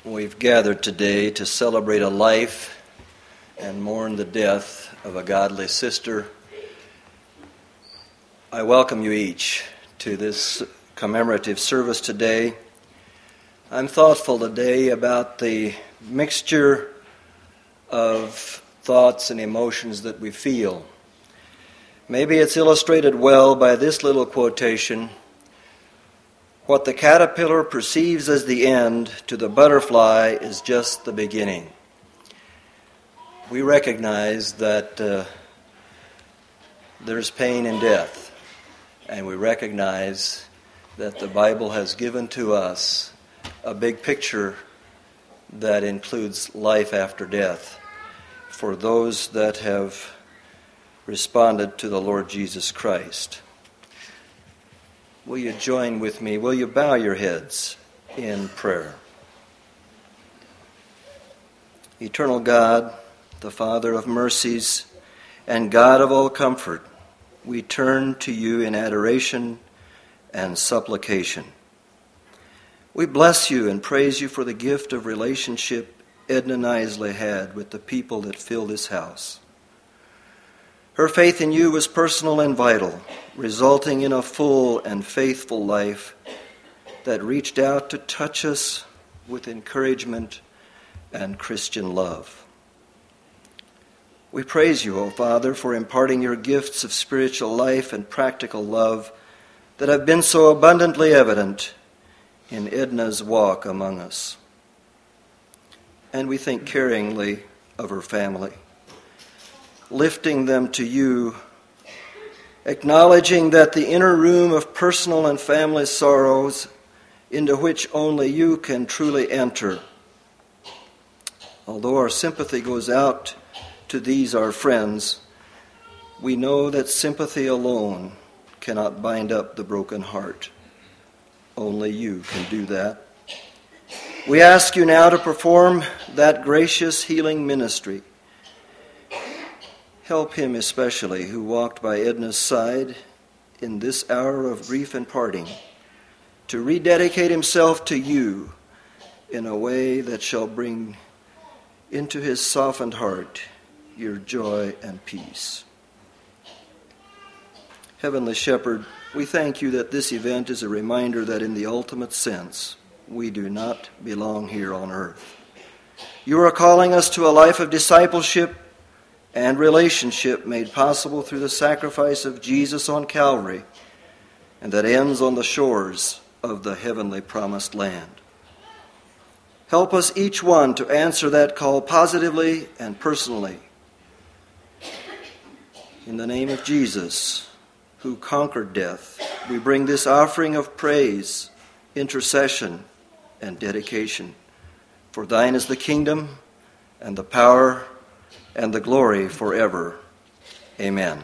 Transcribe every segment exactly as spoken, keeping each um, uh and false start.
We've gathered today to celebrate a life and mourn the death of a godly sister. I welcome you each to this commemorative service today. I'm thoughtful today about the mixture of thoughts and emotions that we feel. Maybe it's illustrated well by this little quotation: "What the caterpillar perceives as the end, to the butterfly is just the beginning." We recognize that uh, there's pain in death, and we recognize that the Bible has given to us a big picture that includes life after death for those that have responded to the Lord Jesus Christ. Will you join with me? Will you bow your heads in prayer? Eternal God, the Father of mercies and God of all comfort, we turn to you in adoration and supplication. We bless you and praise you for the gift of relationship Edna Nisley had with the people that fill this house. Her faith in you was personal and vital, resulting in a full and faithful life that reached out to touch us with encouragement and Christian love. We praise you, O Father, for imparting your gifts of spiritual life and practical love that have been so abundantly evident in Edna's walk among us. And we think caringly of her family, lifting them to you, acknowledging that the inner room of personal and family sorrows into which only you can truly enter. Although our sympathy goes out to these our friends, we know that sympathy alone cannot bind up the broken heart. Only you can do that. We ask you now to perform that gracious healing ministry. Help him especially who walked by Edna's side in this hour of grief and parting to rededicate himself to you in a way that shall bring into his softened heart your joy and peace. Heavenly Shepherd, we thank you that this event is a reminder that in the ultimate sense, we do not belong here on earth. You are calling us to a life of discipleship and relationship made possible through the sacrifice of Jesus on Calvary, and that ends on the shores of the heavenly promised land. Help us each one to answer that call positively and personally. In the name of Jesus, who conquered death, we bring this offering of praise, intercession, and dedication. For thine is the kingdom and the power and the glory forever. Amen.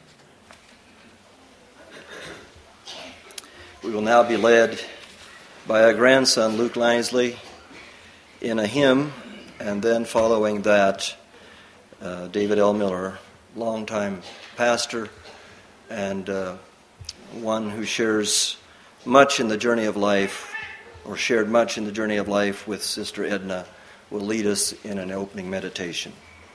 We will now be led by our grandson, Luke Nisley, in a hymn, and then following that, uh, David L. Miller, longtime pastor and uh, one who shares much in the journey of life, or shared much in the journey of life with Sister Edna, will lead us in an opening meditation.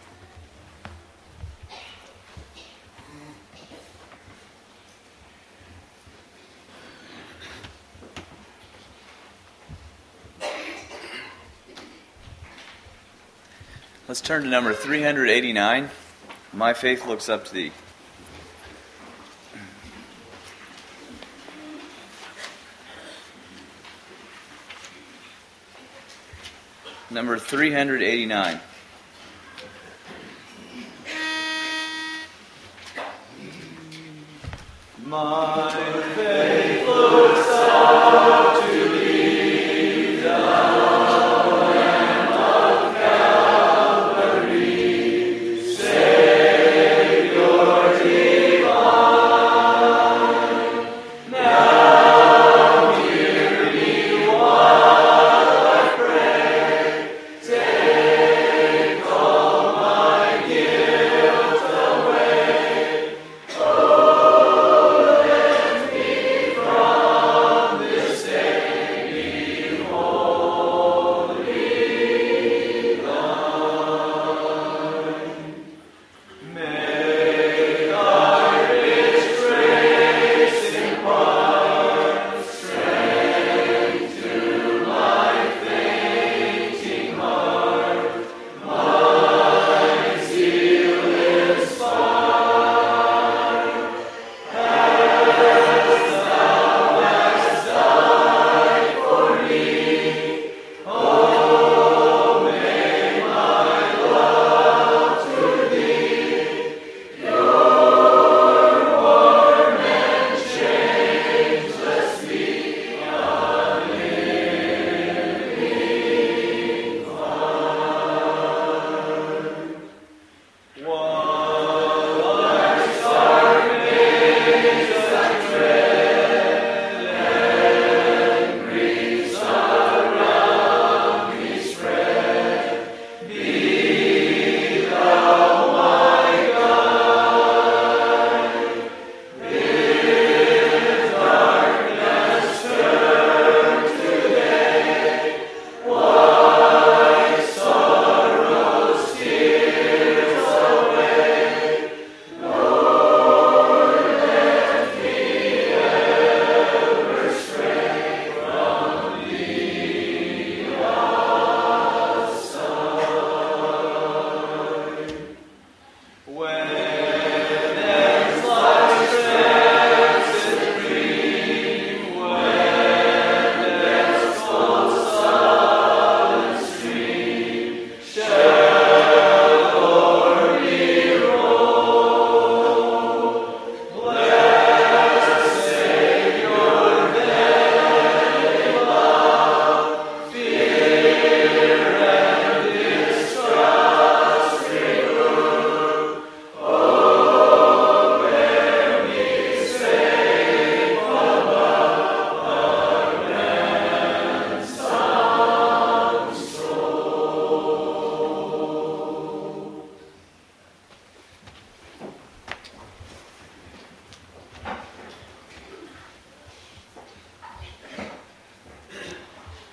Let's turn to number three eighty-nine. My Faith Looks Up to Thee. Number three eighty-nine. My faith looks up to thee, thou Lamb of Calvary, Savior divine. Now hear me while I pray, take all my guilt away. Oh, let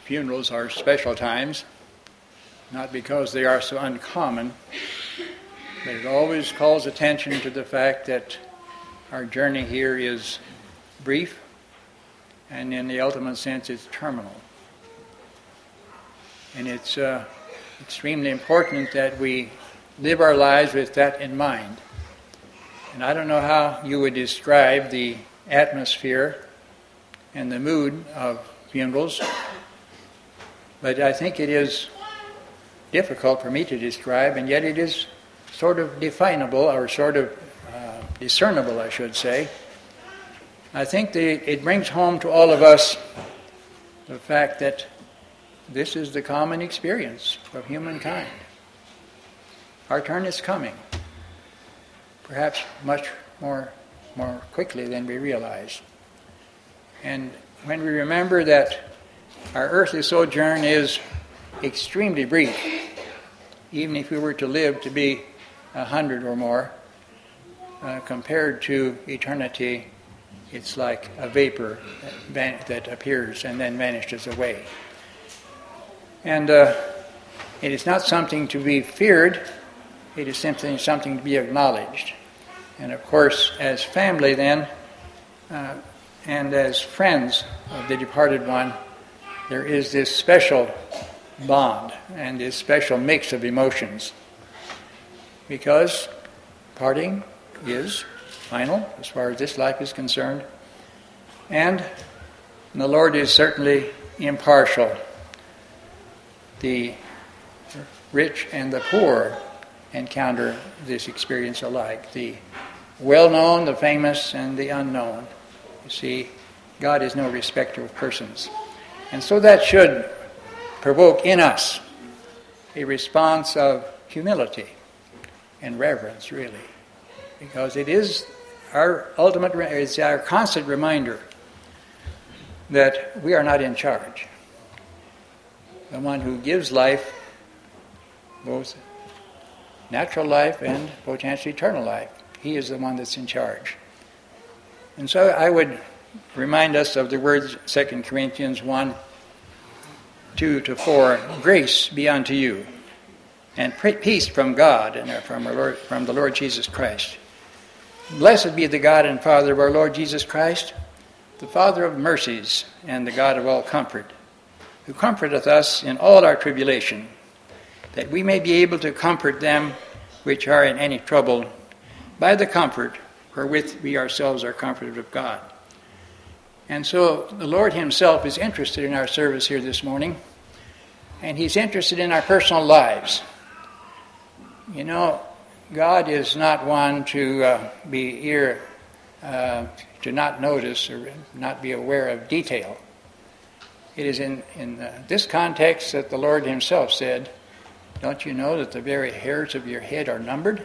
funerals are special times, not because they are so uncommon, but it always calls attention to the fact that our journey here is brief, and in the ultimate sense it's terminal. And it's uh, extremely important that we live our lives with that in mind. And I don't know how you would describe the atmosphere and the mood of funerals, but I think it is difficult for me to describe, and yet it is sort of definable, or sort of uh, discernible, I should say. I think that it brings home to all of us the fact that this is the common experience of humankind. Our turn is coming, perhaps much more, more quickly than we realize. And when we remember that our earthly sojourn is extremely brief, even if we were to live to be a hundred or more, uh, compared to eternity, it's like a vapor that, van- that appears and then vanishes away. And uh, it is not something to be feared, it is simply something to be acknowledged. And of course, as family then, uh, and as friends of the departed one, there is this special bond and this special mix of emotions, because parting is final as far as this life is concerned, and the Lord is certainly impartial. The rich and the poor encounter this experience alike, the well-known, the famous, and the unknown. You see, God is no respecter of persons. And so that should provoke in us a response of humility and reverence, really, because it is our ultimate, it's our constant reminder that we are not in charge. The one who gives life, both natural life and potentially eternal life, he is the one that's in charge. And so I would remind us of the words, Second Corinthians one, two to four, grace be unto you, and peace from God and from our Lord, from the Lord Jesus Christ. Blessed be the God and Father of our Lord Jesus Christ, the Father of mercies and the God of all comfort, who comforteth us in all our tribulation, that we may be able to comfort them which are in any trouble by the comfort wherewith we ourselves are comforted of God. And so the Lord himself is interested in our service here this morning, and he's interested in our personal lives. You know, God is not one to uh, be ear, uh, to not notice or not be aware of detail. It is in, in uh, this context that the Lord himself said, don't you know that the very hairs of your head are numbered?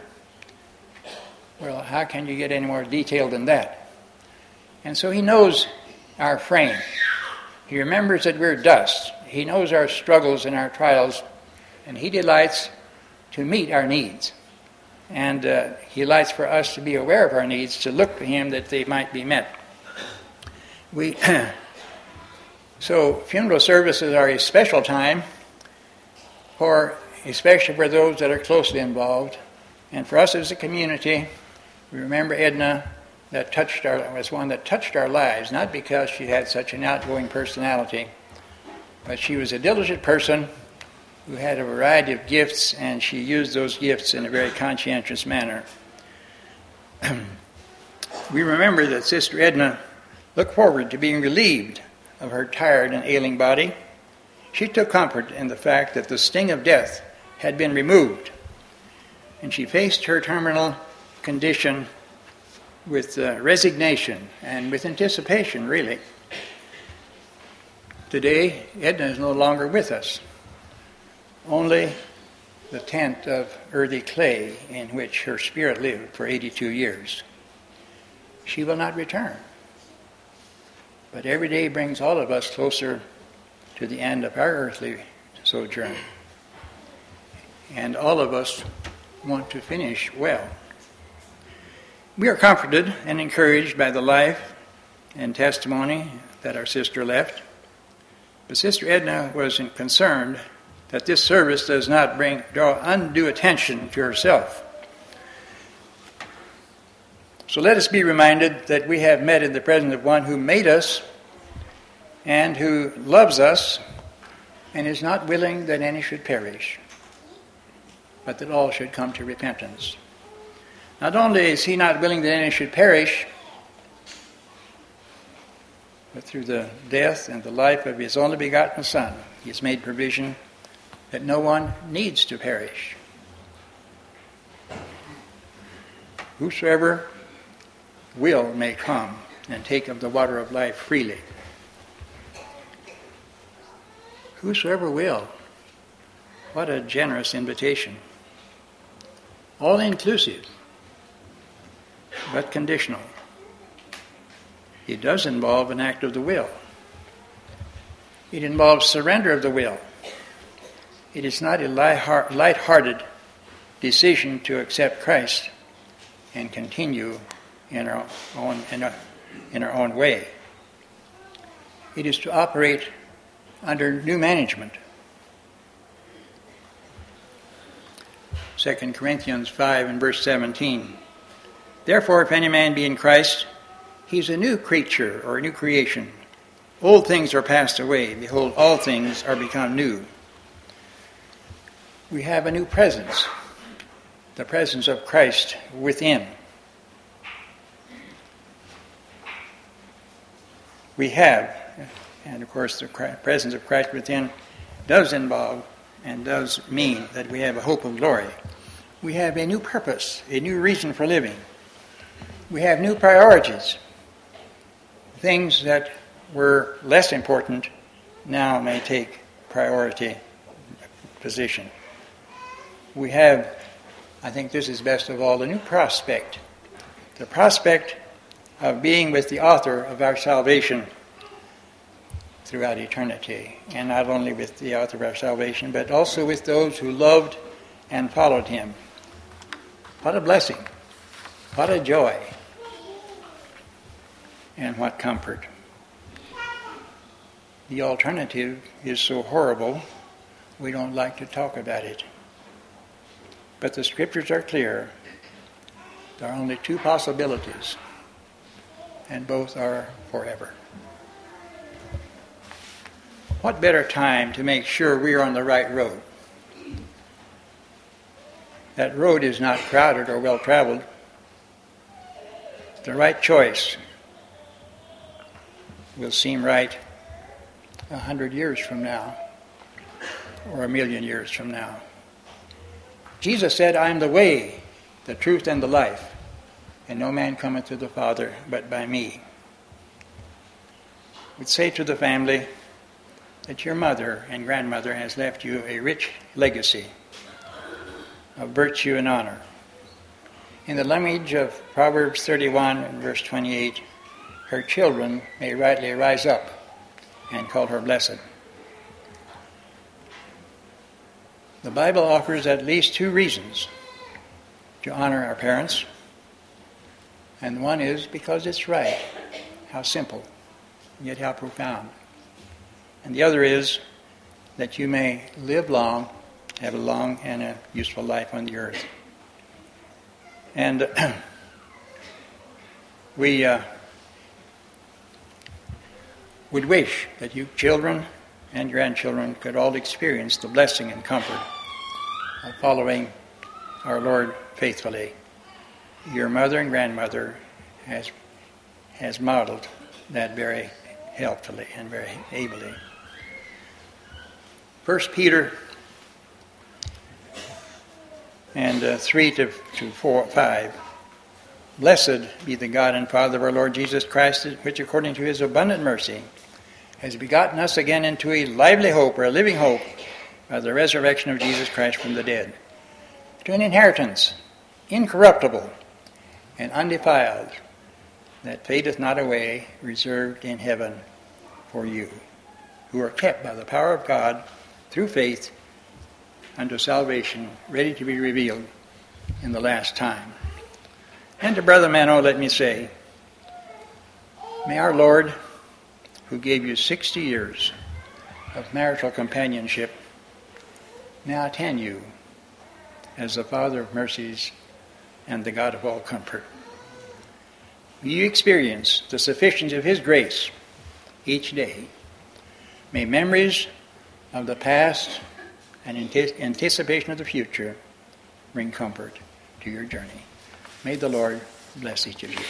Well, how can you get any more detailed than that? And so he knows our frame. He remembers that we're dust. He knows our struggles and our trials, and he delights to meet our needs. And uh, he delights for us to be aware of our needs, to look to him that they might be met. We So funeral services are a special time, for especially for those that are closely involved. And for us as a community, we remember Edna that touched our was one that touched our lives, not because she had such an outgoing personality, but she was a diligent person who had a variety of gifts, and she used those gifts in a very conscientious manner. We remember that Sister Edna looked forward to being relieved of her tired and ailing body. She took comfort in the fact that the sting of death had been removed, and she faced her terminal condition with uh, resignation and with anticipation, really. Today, Edna is no longer with us. Only the tent of earthy clay in which her spirit lived for eighty-two years. She will not return. But every day brings all of us closer to the end of our earthly sojourn. And all of us want to finish well. We are comforted and encouraged by the life and testimony that our sister left. But Sister Edna was concerned that this service does not bring draw undue attention to herself. So let us be reminded that we have met in the presence of one who made us and who loves us and is not willing that any should perish, but that all should come to repentance. Not only is he not willing that any should perish, but through the death and the life of his only begotten Son, he has made provision that no one needs to perish. Whosoever will may come and take of the water of life freely. Whosoever will. What a generous invitation. All inclusive, but conditional. It does involve an act of the will. It involves surrender of the will. It is not a light-hearted decision to accept Christ and continue in our own in our, in our own way. It is to operate under new management. Second Corinthians five and verse seventeen. Therefore, if any man be in Christ, he is a new creature or a new creation. Old things are passed away. Behold, all things are become new. We have a new presence, the presence of Christ within. We have, and of course the presence of Christ within does involve and does mean that we have a hope of glory. We have a new purpose, a new reason for living. We have new priorities. Things that were less important now may take priority position. We have, I think this is best of all, a new prospect. The prospect of being with the author of our salvation throughout eternity. And not only with the author of our salvation, but also with those who loved and followed him. What a blessing. What a joy. And what comfort. The alternative is so horrible, we don't like to talk about it. But the scriptures are clear. There are only two possibilities, and both are forever. What better time to make sure we are on the right road? That road is not crowded or well-traveled. The right choice will seem right a hundred years from now or a million years from now. Jesus said, I am the way, the truth, and the life, and no man cometh to the Father but by me. We'd say to the family that your mother and grandmother has left you a rich legacy of virtue and honor. In the language of Proverbs thirty-one and verse twenty-eight, her children may rightly rise up and call her blessed. The Bible offers at least two reasons to honor our parents, and one is because it's right. How simple, yet how profound. And the other is that you may live long, have a long and a useful life on the earth. And we uh, would wish that you children and grandchildren could all experience the blessing and comfort of following our Lord faithfully. Your mother and grandmother has has modeled that very helpfully and very ably. First Peter and uh, three to, to four, five. Blessed be the God and Father of our Lord Jesus Christ, which according to his abundant mercy has begotten us again into a lively hope, or a living hope, by the resurrection of Jesus Christ from the dead, to an inheritance incorruptible and undefiled, that fadeth not away, reserved in heaven for you, who are kept by the power of God through faith unto salvation, ready to be revealed in the last time. And to Brother Mano, let me say, may our Lord, who gave you sixty years of marital companionship now attend you as the Father of mercies and the God of all comfort. May you experience the sufficiency of His grace each day. May memories of the past and anticipation of the future bring comfort to your journey. May the Lord bless each of you.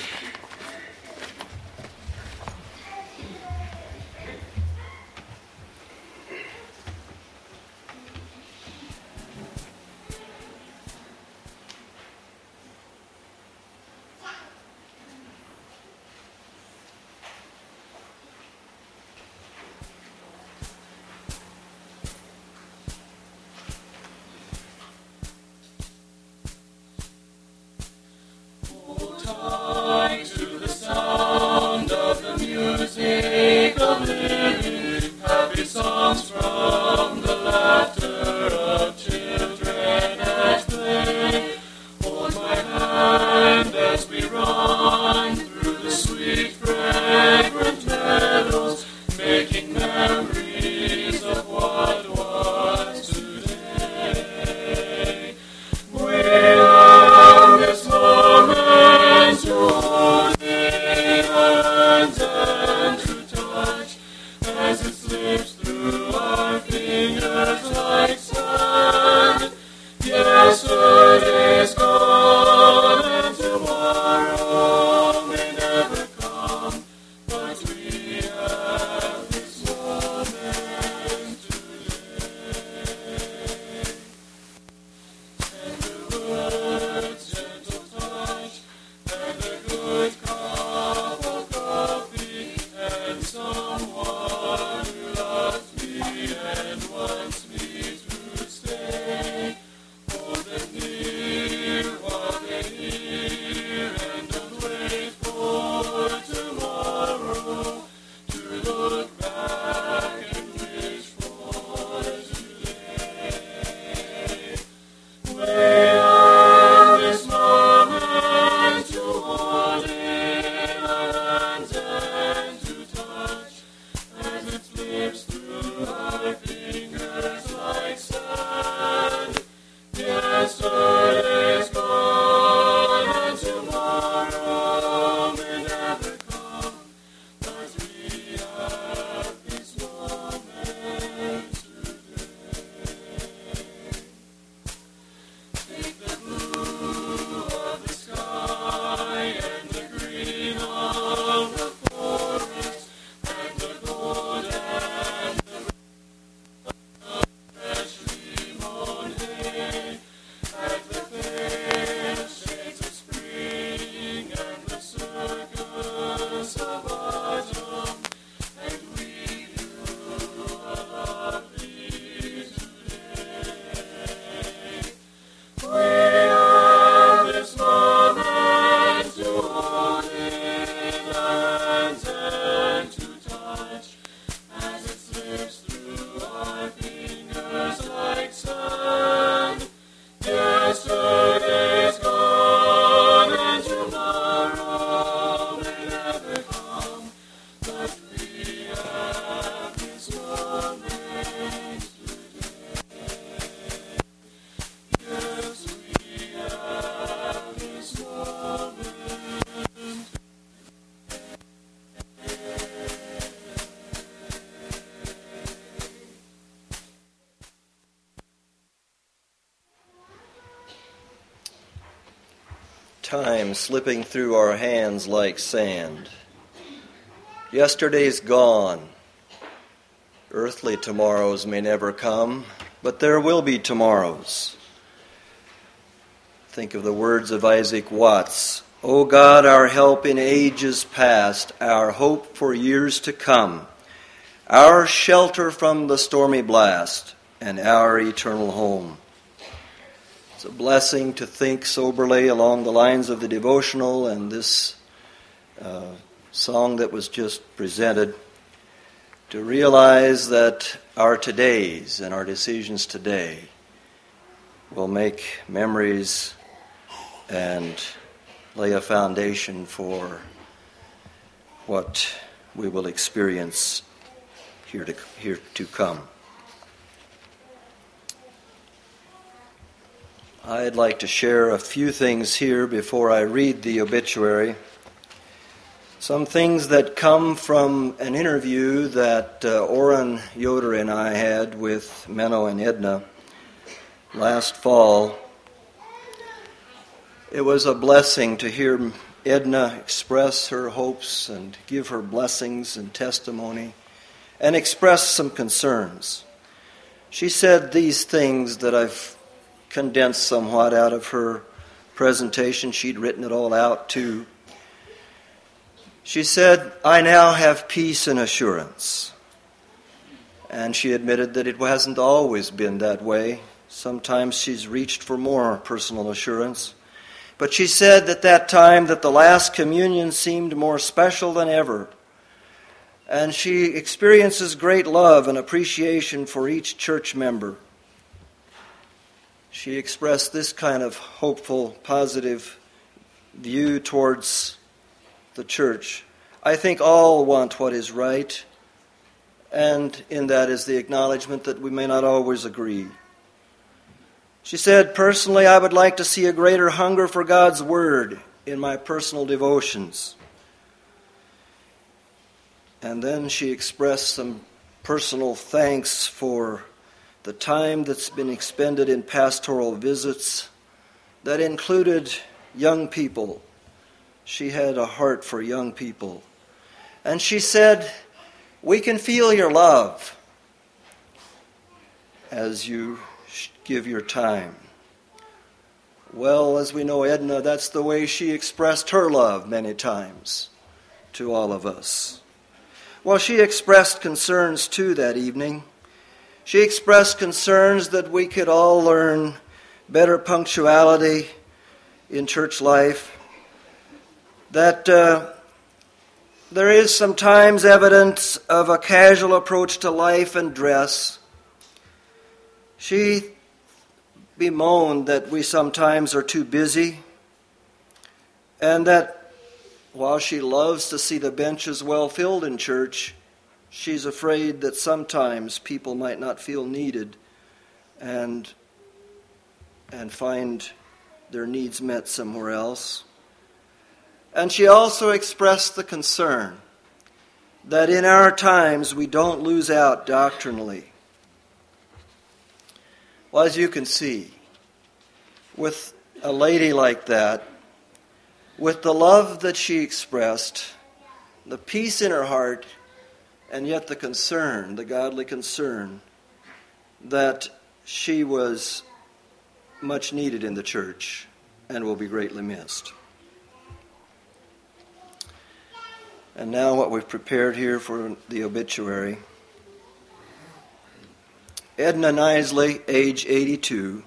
Time slipping through our hands like sand. Yesterday's gone. Earthly tomorrows may never come, but there will be tomorrows. Think of the words of Isaac Watts. O God, our help in ages past, our hope for years to come, our shelter from the stormy blast, and our eternal home. It's a blessing to think soberly along the lines of the devotional and this uh, song that was just presented, to realize that our todays and our decisions today will make memories and lay a foundation for what we will experience here to, here to come. I'd like to share a few things here before I read the obituary. Some things that come from an interview that uh, Orrin Yoder and I had with Menno and Edna last fall. It was a blessing to hear Edna express her hopes and give her blessings and testimony and express some concerns. She said these things that I've condensed somewhat out of her presentation. She'd written it all out too. She said, "I now have peace and assurance." And she admitted that it hasn't always been that way. Sometimes she's reached for more personal assurance. But she said at that time that the last communion seemed more special than ever. And she experiences great love and appreciation for each church member. She expressed this kind of hopeful, positive view towards the church. I think all want what is right, and in that is the acknowledgement that we may not always agree. She said, "Personally, I would like to see a greater hunger for God's Word in my personal devotions." And then she expressed some personal thanks for the time that's been expended in pastoral visits that included young people. She had a heart for young people. And she said, "We can feel your love as you give your time." Well, as we know Edna, that's the way she expressed her love many times to all of us. Well, she expressed concerns too that evening. She expressed concerns that we could all learn better punctuality in church life, that uh, there is sometimes evidence of a casual approach to life and dress. She bemoaned that we sometimes are too busy, and that while she loves to see the benches well filled in church, she's afraid that sometimes people might not feel needed and, and find their needs met somewhere else. And she also expressed the concern that in our times we don't lose out doctrinally. Well, as you can see, with a lady like that, with the love that she expressed, the peace in her heart, and yet the concern, the godly concern, that she was much needed in the church and will be greatly missed. And now what we've prepared here for the obituary. Edna Knisley, age eighty-two,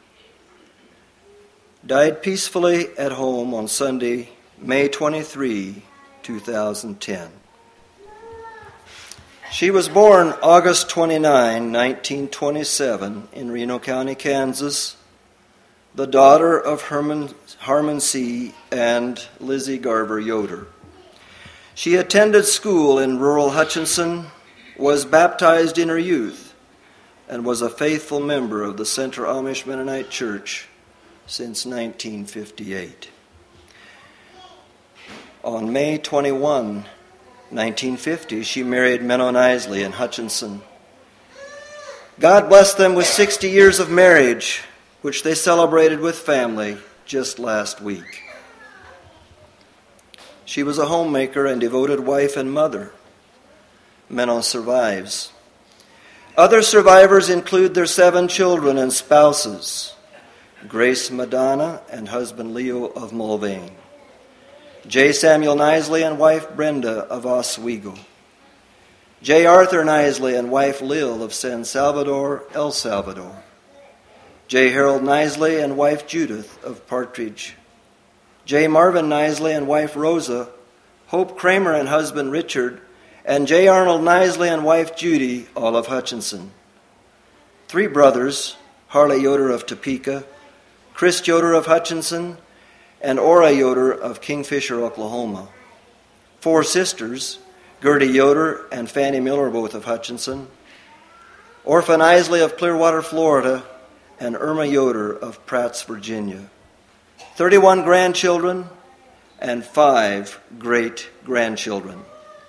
died peacefully at home on Sunday, May twenty-third, two thousand ten. She was born August twenty-ninth, nineteen twenty-seven, in Reno County, Kansas, the daughter of Herman, Harmon C. and Lizzie Garver Yoder. She attended school in rural Hutchinson, was baptized in her youth, and was a faithful member of the Center Amish Mennonite Church since nineteen fifty-eight. On May twenty-first, nineteen fifty, she married Menno Knisley in Hutchinson. God blessed them with sixty years of marriage, which they celebrated with family just last week. She was a homemaker and devoted wife and mother. Menno survives. Other survivors include their seven children and spouses: Grace Madonna and husband Leo of Mulvane, J. Samuel Knisley and wife Brenda of Oswego, J. Arthur Knisley and wife Lil of San Salvador, El Salvador, J. Harold Knisley and wife Judith of Partridge, J. Marvin Knisley and wife Rosa, Hope Kramer and husband Richard, and J. Arnold Knisley and wife Judy, all of Hutchinson. Three brothers, Harley Yoder of Topeka, Chris Yoder of Hutchinson, and Ora Yoder of Kingfisher, Oklahoma. Four sisters, Gertie Yoder and Fannie Miller, both of Hutchinson, Orphan Isley of Clearwater, Florida, and Irma Yoder of Pratts, Virginia. thirty-one grandchildren and five great-grandchildren.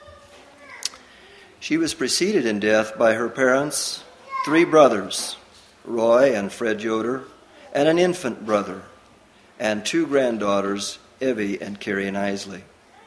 She was preceded in death by her parents, three brothers, Roy and Fred Yoder, and an infant brother, and two granddaughters, Evie and Carrie Isley.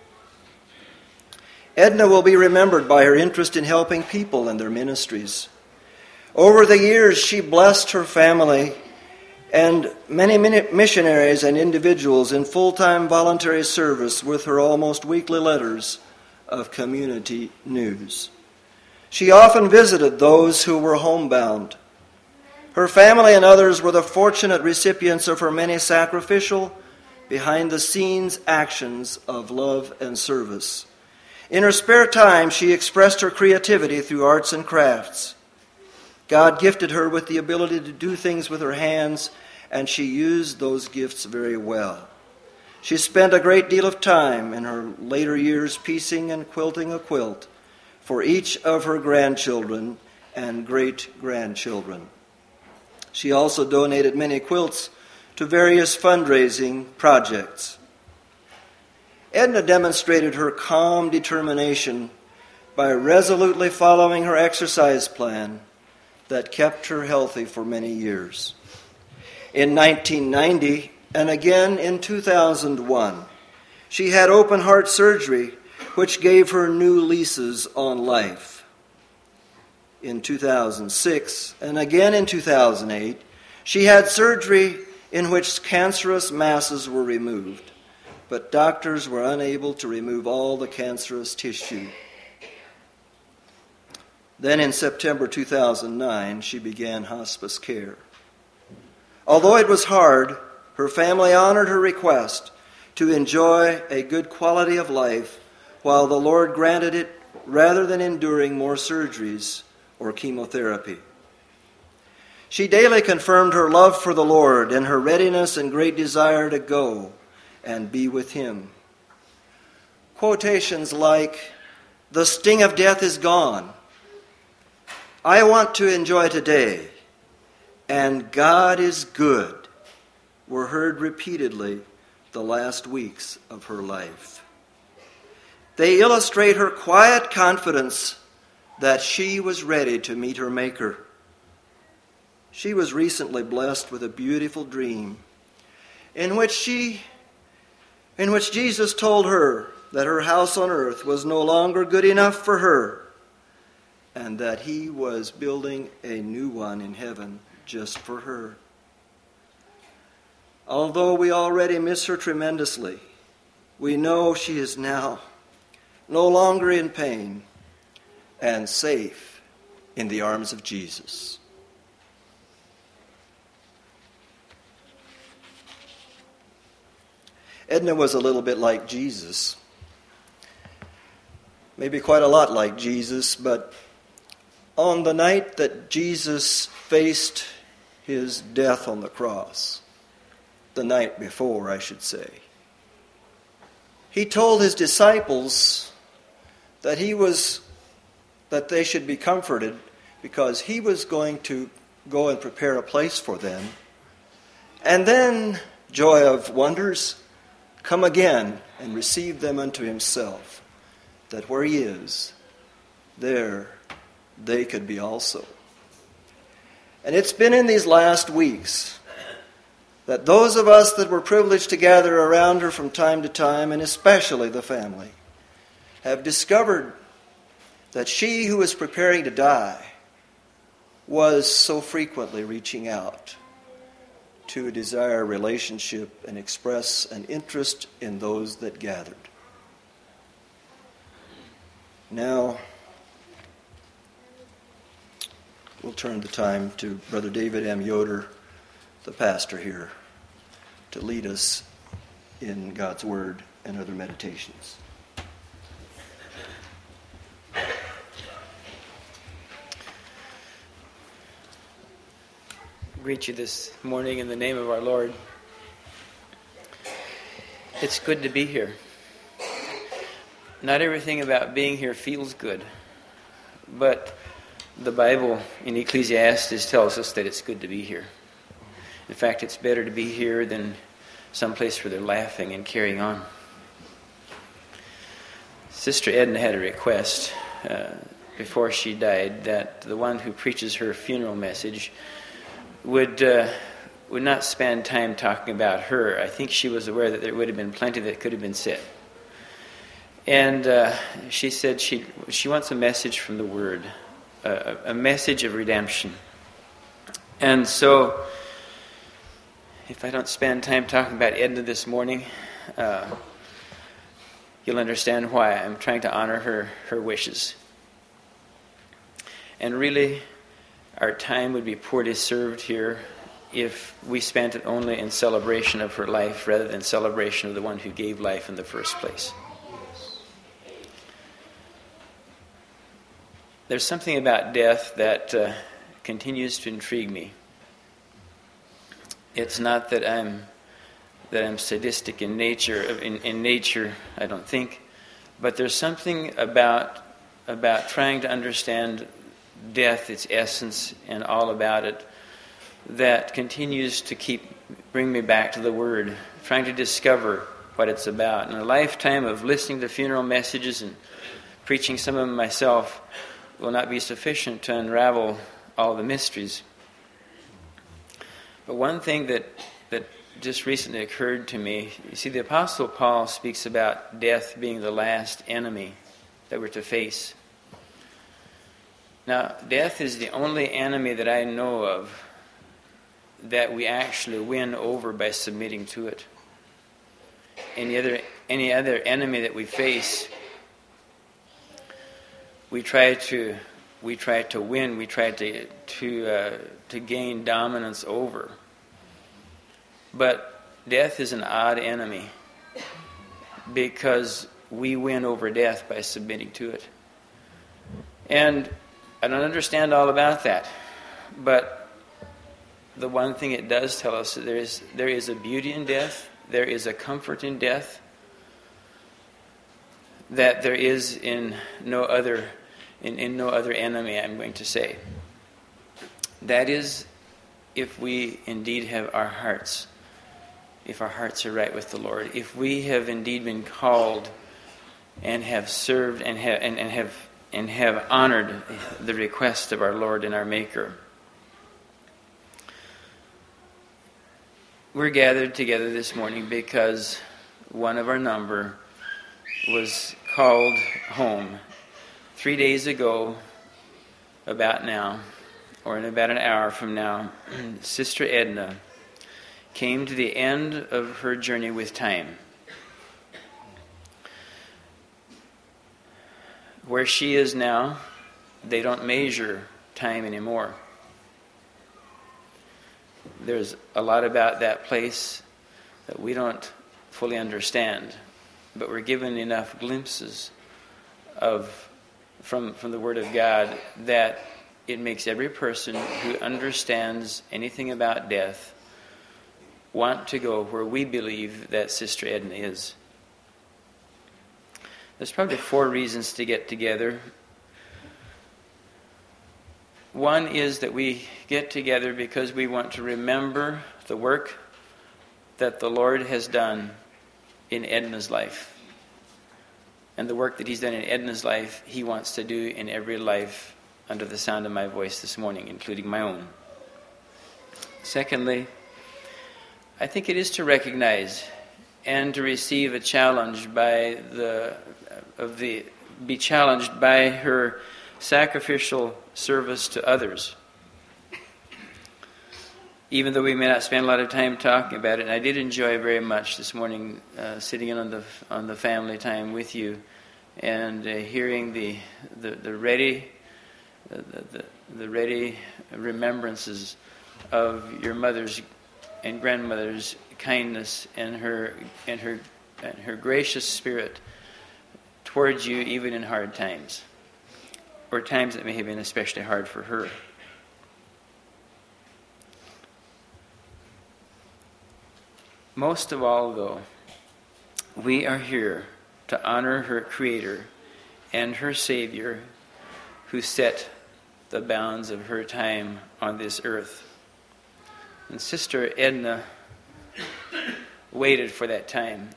Edna will be remembered by her interest in helping people and their ministries. Over the years, she blessed her family and many missionaries and individuals in full-time voluntary service with her almost weekly letters of community news. She often visited those who were homebound. Her family and others were the fortunate recipients of her many sacrificial, behind-the-scenes actions of love and service. In her spare time, she expressed her creativity through arts and crafts. God gifted her with the ability to do things with her hands, and she used those gifts very well. She spent a great deal of time in her later years piecing and quilting a quilt for each of her grandchildren and great-grandchildren. She also donated many quilts to various fundraising projects. Edna demonstrated her calm determination by resolutely following her exercise plan that kept her healthy for many years. In nineteen ninety and again in two thousand one, she had open heart surgery, which gave her new leases on life. In two thousand six and again in two thousand eight, she had surgery in which cancerous masses were removed, but doctors were unable to remove all the cancerous tissue. Then in September two thousand nine, she began hospice care. Although it was hard, her family honored her request to enjoy a good quality of life while the Lord granted it rather than enduring more surgeries or chemotherapy. She daily confirmed her love for the Lord and her readiness and great desire to go and be with Him. Quotations like, "The sting of death is gone," "I want to enjoy today," and "God is good," were heard repeatedly the last weeks of her life. They illustrate her quiet confidence that she was ready to meet her Maker. She was recently blessed with a beautiful dream in which she, in which Jesus told her that her house on earth was no longer good enough for her, and that He was building a new one in heaven just for her. Although we already miss her tremendously, we know she is now no longer in pain and safe in the arms of Jesus. Edna was a little bit like Jesus. Maybe quite a lot like Jesus, but on the night that Jesus faced His death on the cross, the night before, I should say, He told His disciples that he was that they should be comforted because He was going to go and prepare a place for them. And then, joy of wonders, come again and receive them unto Himself, that where He is, there they could be also. And it's been in these last weeks that those of us that were privileged to gather around her from time to time, and especially the family, have discovered that she who was preparing to die was so frequently reaching out to desire a relationship and express an interest in those that gathered. Now, we'll turn the time to Brother David M. Yoder, the pastor here, to lead us in God's Word and other meditations. I greet you this morning in the name of our Lord. It's good to be here. not everything about being here feels good, but the Bible in Ecclesiastes tells us that it's good to be here. In fact, it's better to be here than someplace where they're laughing and carrying on. Sister Edna had a request uh, before she died that the one who preaches her funeral message would uh, would not spend time talking about her. I think she was aware that there would have been plenty that could have been said. And uh, she said she she wants a message from the Word, uh, a message of redemption. And so, if I don't spend time talking about Edna this morning, uh, you'll understand why. I'm trying to honor her her wishes. And really, our time would be poorly served here if we spent it only in celebration of her life rather than celebration of the one who gave life in the first place. There's something about death that uh, continues to intrigue me. It's not that I'm that I'm sadistic in nature. In, in nature, I don't think, but there's something about about trying to understand death, its essence, and all about it, that continues to keep bring me back to the Word, trying to discover what it's about. And a lifetime of listening to funeral messages and preaching some of them myself will not be sufficient to unravel all the mysteries. But one thing that that just recently occurred to me, you see, the Apostle Paul speaks about death being the last enemy that we're to face. Now, death is the only enemy that I know of that we actually win over by submitting to it. Any other any other enemy that we face, we try to we try to win, we try to to uh, to gain dominance over. But death is an odd enemy because we win over death by submitting to it. And I don't understand all about that, but the one thing it does tell us that there is there is a beauty in death, there is a comfort in death that there is in no other in, in no other enemy, I'm going to say. That is, if we indeed have our hearts, if our hearts are right with the Lord, if we have indeed been called and have served and have and, and have and have honored the request of our Lord and our Maker. We're gathered together this morning because one of our number was called home. Three days ago, about now, or in about an hour from now, Sister Edna came to the end of her journey with time. Where she is now, they don't measure time anymore. There's a lot about that place that we don't fully understand, but we're given enough glimpses of from from the Word of God that it makes every person who understands anything about death want to go where we believe that Sister Edna is. There's probably four reasons to get together. One is that we get together because we want to remember the work that the Lord has done in Edna's life. And the work that He's done in Edna's life, He wants to do in every life under the sound of my voice this morning, including my own. Secondly, I think it is to recognize and to receive a challenge by the of the be challenged by her sacrificial service to others. Even though we may not spend a lot of time talking about it, and I did enjoy very much this morning uh, sitting in on the on the family time with you and uh, hearing the the, the ready the, the the ready remembrances of your mother's and grandmother's kindness and her and her and her gracious spirit towards you, even in hard times, or times that may have been especially hard for her. Most of all, though, we are here to honor her Creator and her Savior, who set the bounds of her time on this earth. And Sister Edna waited for that time.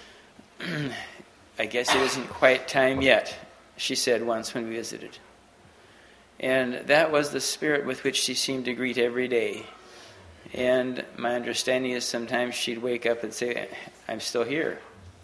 I guess it isn't quite time yet, she said once when we visited. And that was the spirit with which she seemed to greet every day. And my understanding is sometimes she'd wake up and say, I'm still here.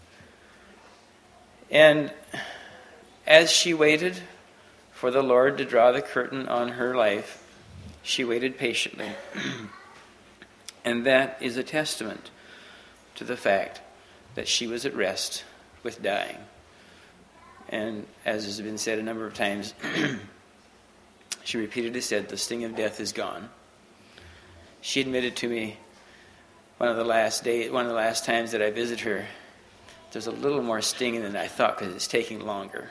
And as she waited for the Lord to draw the curtain on her life, she waited patiently. And that is a testament to the fact that she was at rest with dying. And as has been said a number of times, she repeatedly said, the sting of death is gone. She admitted to me one of the last day, one of the last times that I visited her, there's a little more sting than I thought because it's taking longer.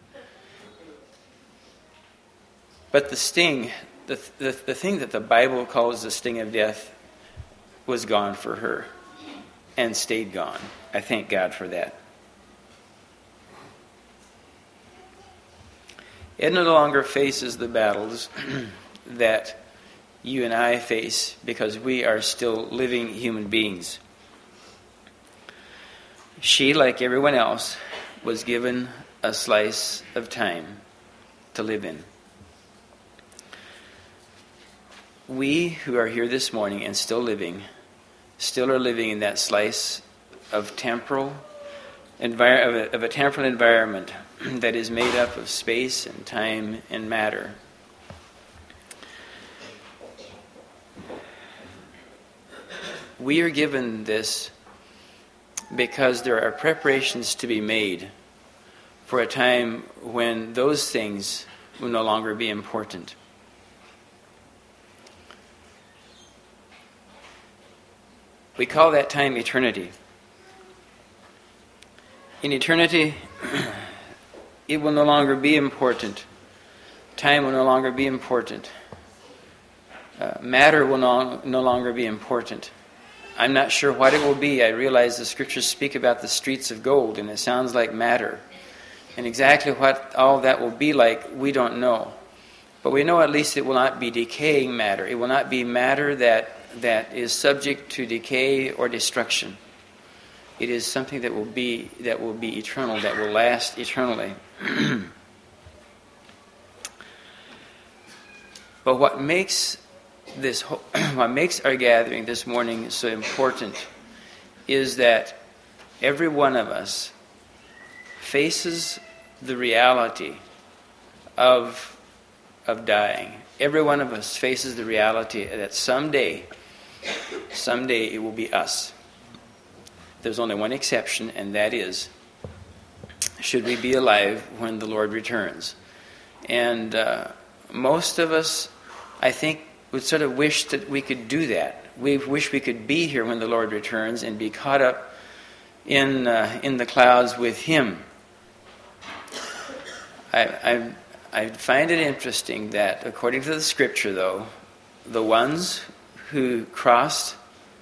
But the sting, the, the the thing that the Bible calls the sting of death, was gone for her and stayed gone. I thank God for that. Edna no longer faces the battles that you and I face because we are still living human beings. She, like everyone else, was given a slice of time to live in. We who are here this morning and still living, still are living in that slice of temporal, envir- of, a, of a temporal environment that is made up of space and time and matter. We are given this because there are preparations to be made for a time when those things will no longer be important. We call that time eternity. In eternity, it will no longer be important. Time will no longer be important. Uh, matter will no, no longer be important. I'm not sure what it will be. I realize the scriptures speak about the streets of gold, and it sounds like matter. And exactly what all that will be like, we don't know. But we know at least it will not be decaying matter. It will not be matter that that is subject to decay or destruction. It is something that will be that will be eternal, that will last eternally. But what makes this what makes our gathering this morning so important is that every one of us faces the reality of of dying. Every one of us faces the reality that someday someday it will be us. There's only one exception, and that is, should we be alive when the Lord returns? And uh, most of us, I think, would sort of wish that we could do that. We wish we could be here when the Lord returns and be caught up in uh, in the clouds with Him. I, I I find it interesting that, according to the Scripture, though, the ones who crossed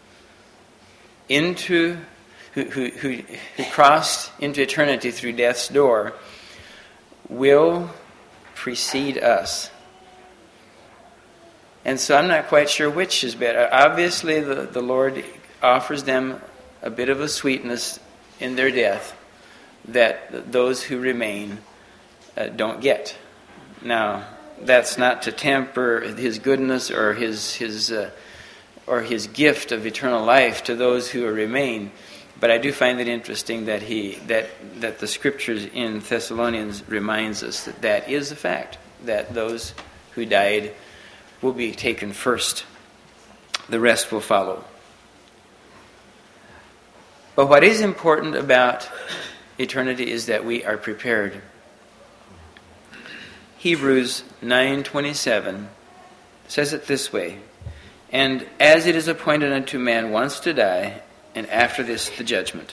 into who who who, who crossed into eternity through death's door will precede us. And so I'm not quite sure which is better. Obviously, the, the Lord offers them a bit of a sweetness in their death that those who remain uh, don't get. Now, that's not to temper His goodness or His His uh, or His gift of eternal life to those who remain. But I do find it interesting that he that that the Scriptures in Thessalonians reminds us that that is a fact, that those who died will be taken first. The rest will follow. But what is important about eternity is that we are prepared. Hebrews nine twenty-seven says it this way, "And as it is appointed unto man once to die, and after this the judgment."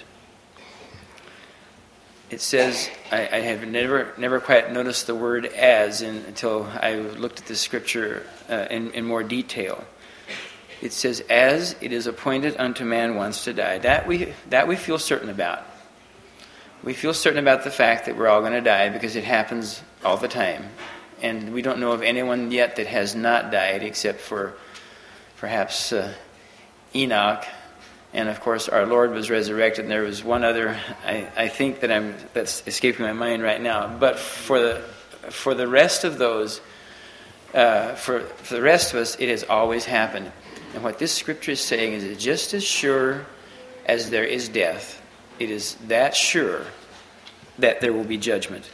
It says, I, I have never never quite noticed the word "as" in, until I looked at this scripture uh, in, in more detail. It says, "As it is appointed unto man once to die." That we that we feel certain about. We feel certain about the fact that we're all going to die because it happens all the time. And we don't know of anyone yet that has not died except for perhaps uh, Enoch. And of course our Lord was resurrected, and there was one other, I, I think that I'm that's escaping my mind right now. But for the for the rest of those, uh, for, for the rest of us, it has always happened. And what this scripture is saying is that just as sure as there is death, it is that sure that there will be judgment.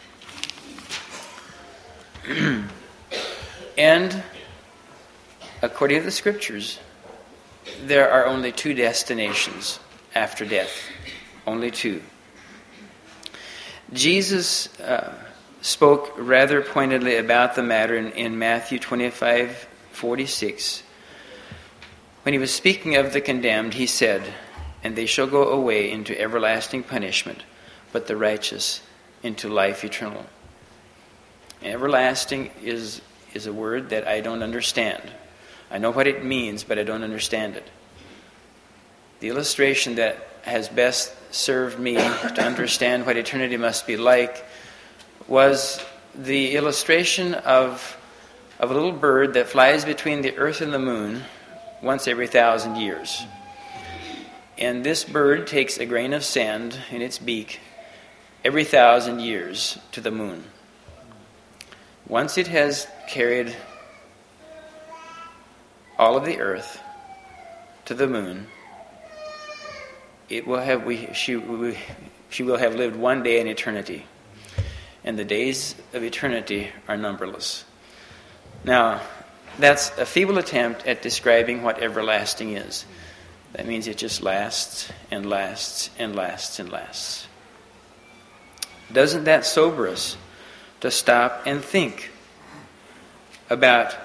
And according to the scriptures, there are only two destinations after death. Only two. Jesus uh, spoke rather pointedly about the matter in, in Matthew twenty-five forty-six. When he was speaking of the condemned, he said, "And they shall go away into everlasting punishment, but the righteous into life eternal." Everlasting is, is a word that I don't understand. I know what it means, but I don't understand it. The illustration that has best served me to understand what eternity must be like was the illustration of, of a little bird that flies between the earth and the moon once every thousand years. And this bird takes a grain of sand in its beak every thousand years to the moon. Once it has carried all of the earth to the moon, it will have we she we, she will have lived one day in eternity, and the days of eternity are numberless. Now, that's a feeble attempt at describing what everlasting is. That means it just lasts and lasts and lasts and lasts. Doesn't that sober us to stop and think about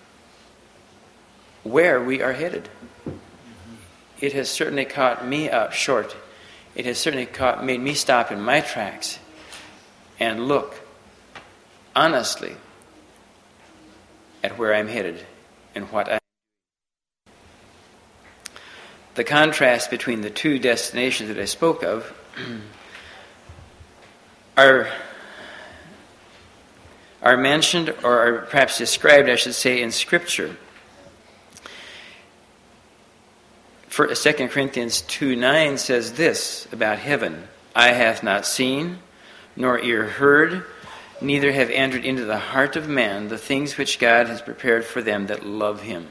where we are headed? It has certainly caught me up short. It has certainly caught, made me stop in my tracks and look honestly at where I'm headed and what I. The contrast between the two destinations that I spoke of are are mentioned, or are perhaps described, I should say, in Scripture. For Second Corinthians two nine says this about heaven: "Eye hath not seen, nor ear heard, neither have entered into the heart of man the things which God has prepared for them that love him."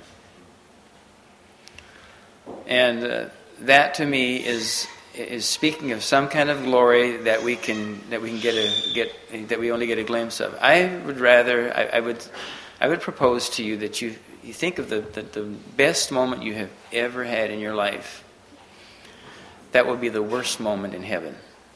And uh, that to me is is speaking of some kind of glory that we can that we can get a get that we only get a glimpse of. I would rather I, I would I would propose to you that you, you think of the, the the best moment you have ever had in your life. That will be the worst moment in heaven.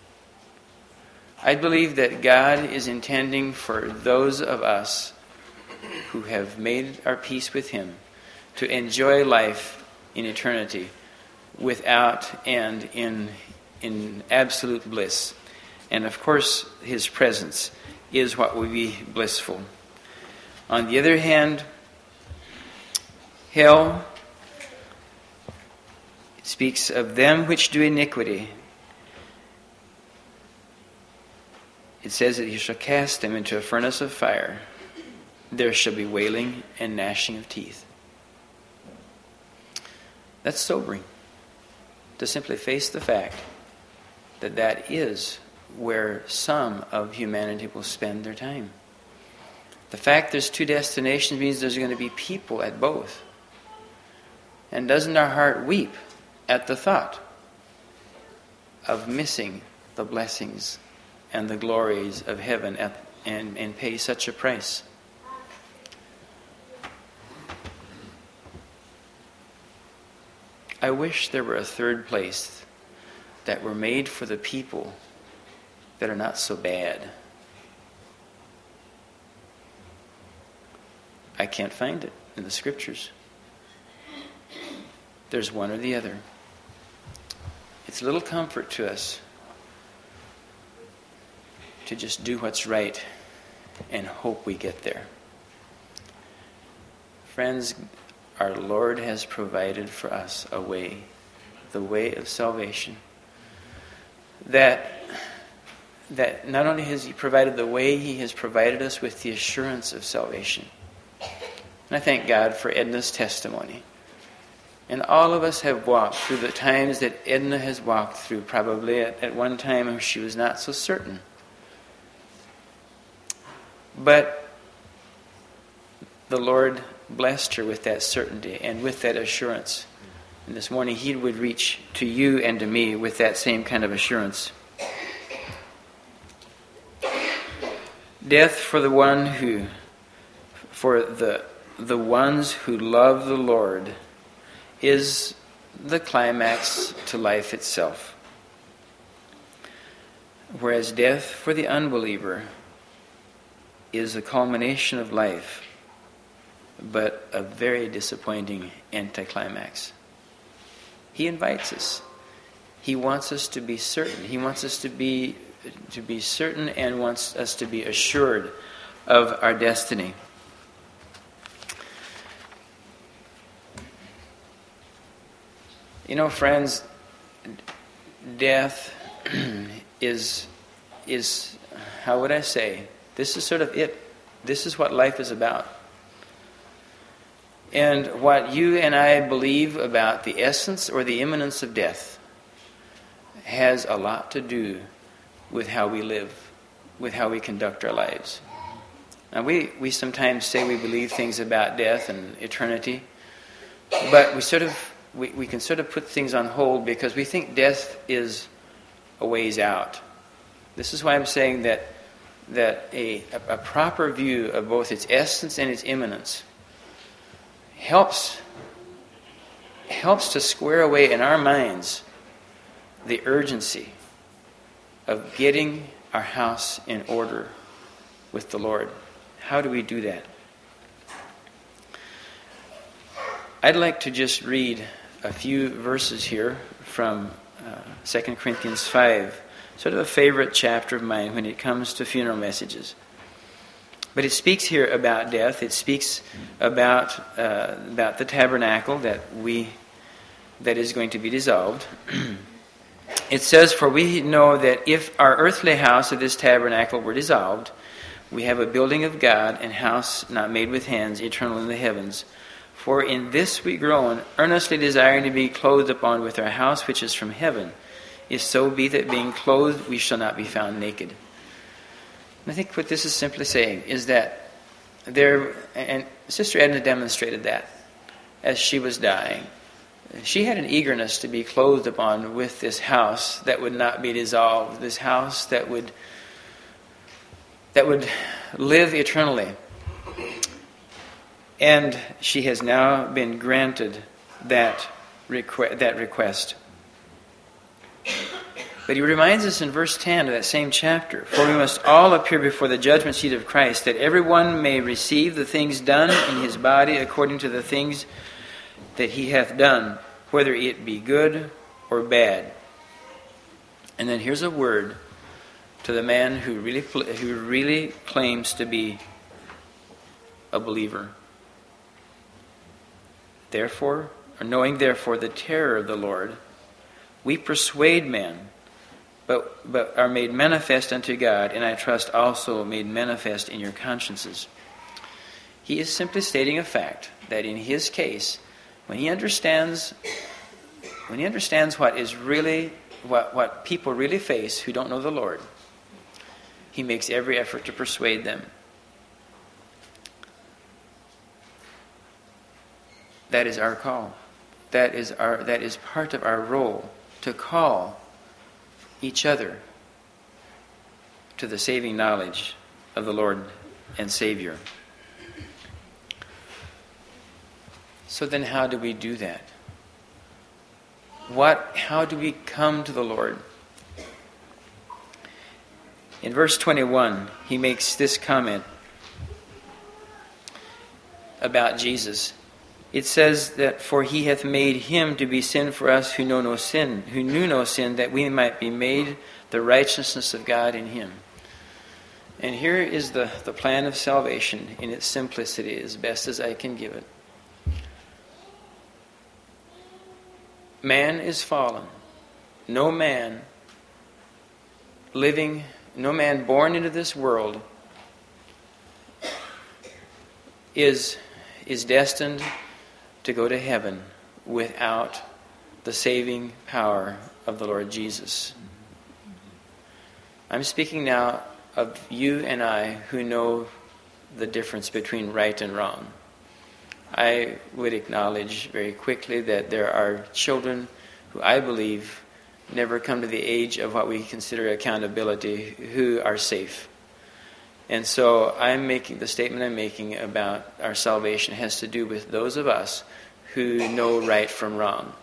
I believe that God is intending for those of us who have made our peace with Him to enjoy life in eternity without end, in in absolute bliss. And of course, His presence is what will be blissful. On the other hand, hell speaks of them which do iniquity. It says that He shall cast them into a furnace of fire. There shall be wailing and gnashing of teeth. That's sobering, to simply face the fact that that is where some of humanity will spend their time. The fact there's two destinations means there's going to be people at both. And doesn't our heart weep at the thought of missing the blessings and the glories of heaven at, and, and pay such a price? I wish there were a third place that were made for the people that are not so bad. I can't find it in the Scriptures. There's one or the other. It's a little comfort to us to just do what's right and hope we get there. Friends, our Lord has provided for us a way, the way of salvation, that that not only has He provided the way, He has provided us with the assurance of salvation. And I thank God for Edna's testimony. And all of us have walked through the times that Edna has walked through, probably at, at one time when she was not so certain. But the Lord blessed her with that certainty and with that assurance. And this morning He would reach to you and to me with that same kind of assurance. Death for the one who, for the the ones who love the Lord, is the climax to life itself. Whereas death for the unbeliever is the culmination of life, but a very disappointing anticlimax. He invites us. He wants us to be certain. He wants us to be to be certain and wants us to be assured of our destiny. You know, friends, death is is how would I say? This is sort of it. This is what life is about. And what you and I believe about the essence or the imminence of death has a lot to do with how we live, with how we conduct our lives. Now, we, we sometimes say we believe things about death and eternity, but we sort of we, we can sort of put things on hold because we think death is a ways out. This is why I'm saying that that a, a proper view of both its essence and its imminence helps helps to square away in our minds the urgency of getting our house in order with the Lord. How do we do that? I'd like to just read a few verses here from uh, Second Corinthians five, sort of a favorite chapter of mine when it comes to funeral messages. But it speaks here about death. It speaks about uh, about the tabernacle that we that is going to be dissolved. It says, "For we know that if our earthly house of this tabernacle were dissolved, we have a building of God, and house not made with hands, eternal in the heavens. For in this we groan, earnestly desiring to be clothed upon with our house which is from heaven. If so be that being clothed we shall not be found naked." And I think what this is simply saying is that there, and Sister Edna demonstrated that as she was dying. She had an eagerness to be clothed upon with this house that would not be dissolved, this house that would that would live eternally. And she has now been granted that request, that request. But he reminds us in verse ten of that same chapter, "For we must all appear before the judgment seat of Christ, that everyone may receive the things done in his body according to the things that he hath done, whether it be good or bad." And then here's a word to the man who really who really claims to be a believer. "Therefore, or knowing therefore the terror of the Lord, we persuade men, but but are made manifest unto God, and I trust also made manifest in your consciences." He is simply stating a fact that in his case, when he understands when he understands what is really what, what people really face who don't know the Lord, he makes every effort to persuade them. That is our call. That is our that is part of our role, to call each other to the saving knowledge of the Lord and Savior. So then how do we do that? What how do we come to the Lord? In verse twenty-one, he makes this comment about Jesus. It says that, "For he hath made him to be sin for us who know no sin, who knew no sin, that we might be made the righteousness of God in him." And here is the, the plan of salvation in its simplicity, as best as I can give it. Man is fallen. No man living no man born into this world is, is destined to go to heaven without the saving power of the Lord Jesus. I'm speaking now of you and I who know the difference between right and wrong. I would acknowledge very quickly that there are children who I believe never come to the age of what we consider accountability who are safe. And so I'm making, the statement I'm making about our salvation has to do with those of us who know right from wrong.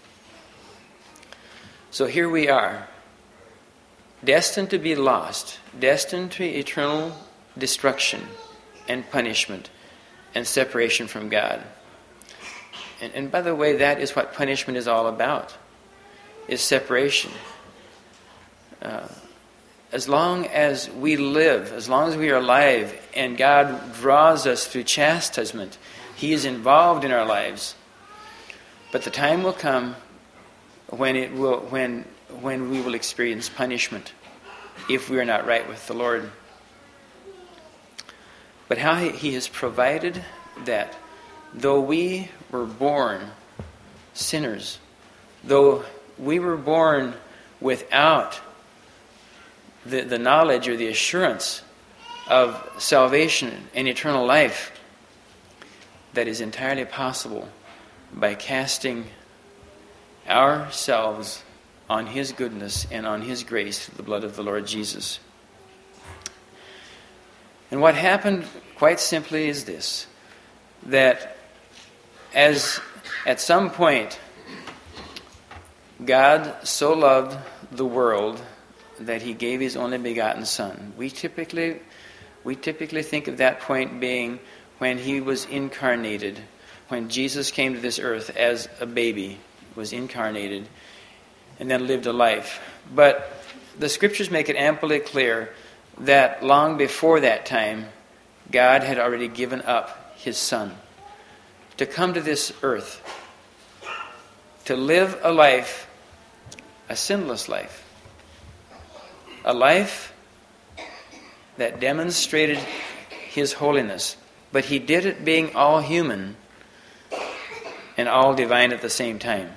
So here we are, destined to be lost, destined to eternal destruction and punishment and separation from God. And, and by the way, that is what punishment is all about, is separation. Uh, as long as we live, as long as we are alive, and God draws us through chastisement, He is involved in our lives. But the time will come when it will, when when we will experience punishment if we are not right with the Lord. But how he, he has provided that though we were born sinners, though we were born without the, the knowledge or the assurance of salvation and eternal life, that is entirely possible by casting ourselves on His goodness and on His grace through the blood of the Lord Jesus. And what happened, quite simply, is this, that as at some point God so loved the world that He gave His only begotten Son. We typically we typically think of that point being when He was incarnated, when Jesus came to this earth as a baby, was incarnated, and then lived a life. But the Scriptures make it amply clear that long before that time, God had already given up His Son to come to this earth, to live a life, a sinless life, a life that demonstrated His holiness. But He did it being all human and all divine at the same time.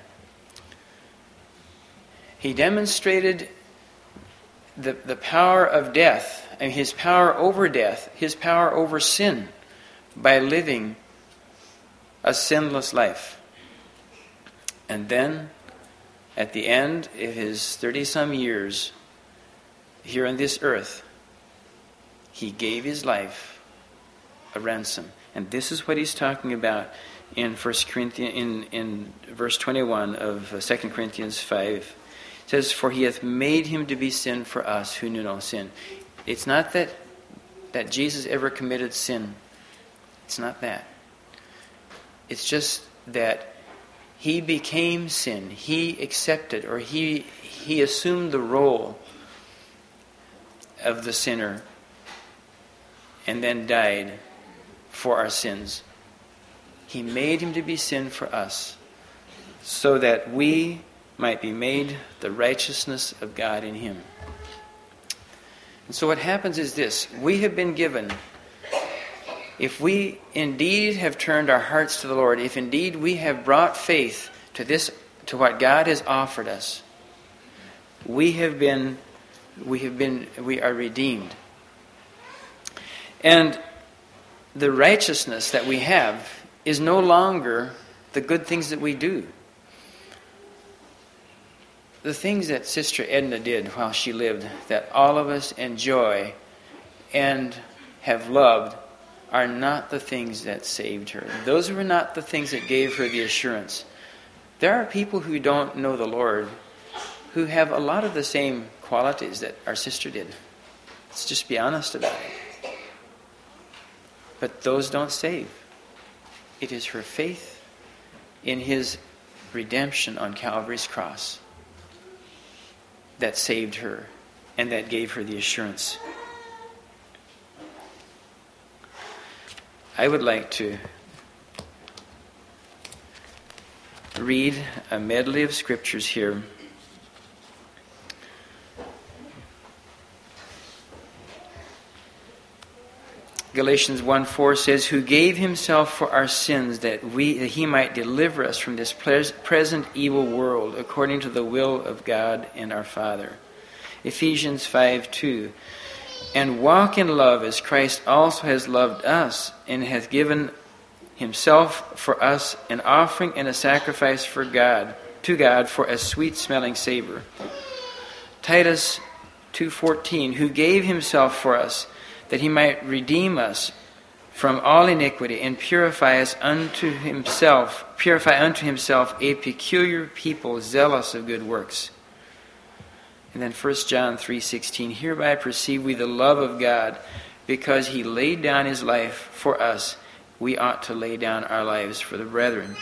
He demonstrated the, the power of death, and His power over death, His power over sin, by living a sinless life. And then, at the end of His thirty-some years here on this earth, He gave His life a ransom. And this is what He's talking about in First Corinthians, in, in verse twenty-one of Second Corinthians five. It says, "For He hath made Him to be sin for us who knew no sin." It's not that that Jesus ever committed sin. It's not that. It's just that He became sin. He accepted, or he he assumed the role of the sinner and then died for our sins. He made Him to be sin for us so that we might be made the righteousness of God in Him. And so what happens is this: we have been given, if we indeed have turned our hearts to the Lord, if indeed we have brought faith to this, to what God has offered us, we have been, we have been, we are redeemed. And the righteousness that we have is no longer the good things that we do. The things that Sister Edna did while she lived, that all of us enjoy and have loved, are not the things that saved her. Those were not the things that gave her the assurance. There are people who don't know the Lord who have a lot of the same qualities that our sister did. Let's just be honest about it. But those don't save. It is her faith in His redemption on Calvary's cross that saved her and that gave her the assurance. I would like to read a medley of scriptures here Galatians one four says, who gave himself for our sins that we that he might deliver us from this pres- present evil world according to the will of God and our Father. Ephesians five two, and walk in love as Christ also has loved us and hath given himself for us an offering and a sacrifice for God, to God for a sweet-smelling savor. Titus two fourteen, who gave himself for us that he might redeem us from all iniquity and purify us unto himself, purify unto himself a peculiar people zealous of good works. And then First John three sixteen, hereby perceive we the love of God, because he laid down his life for us, we ought to lay down our lives for the brethren.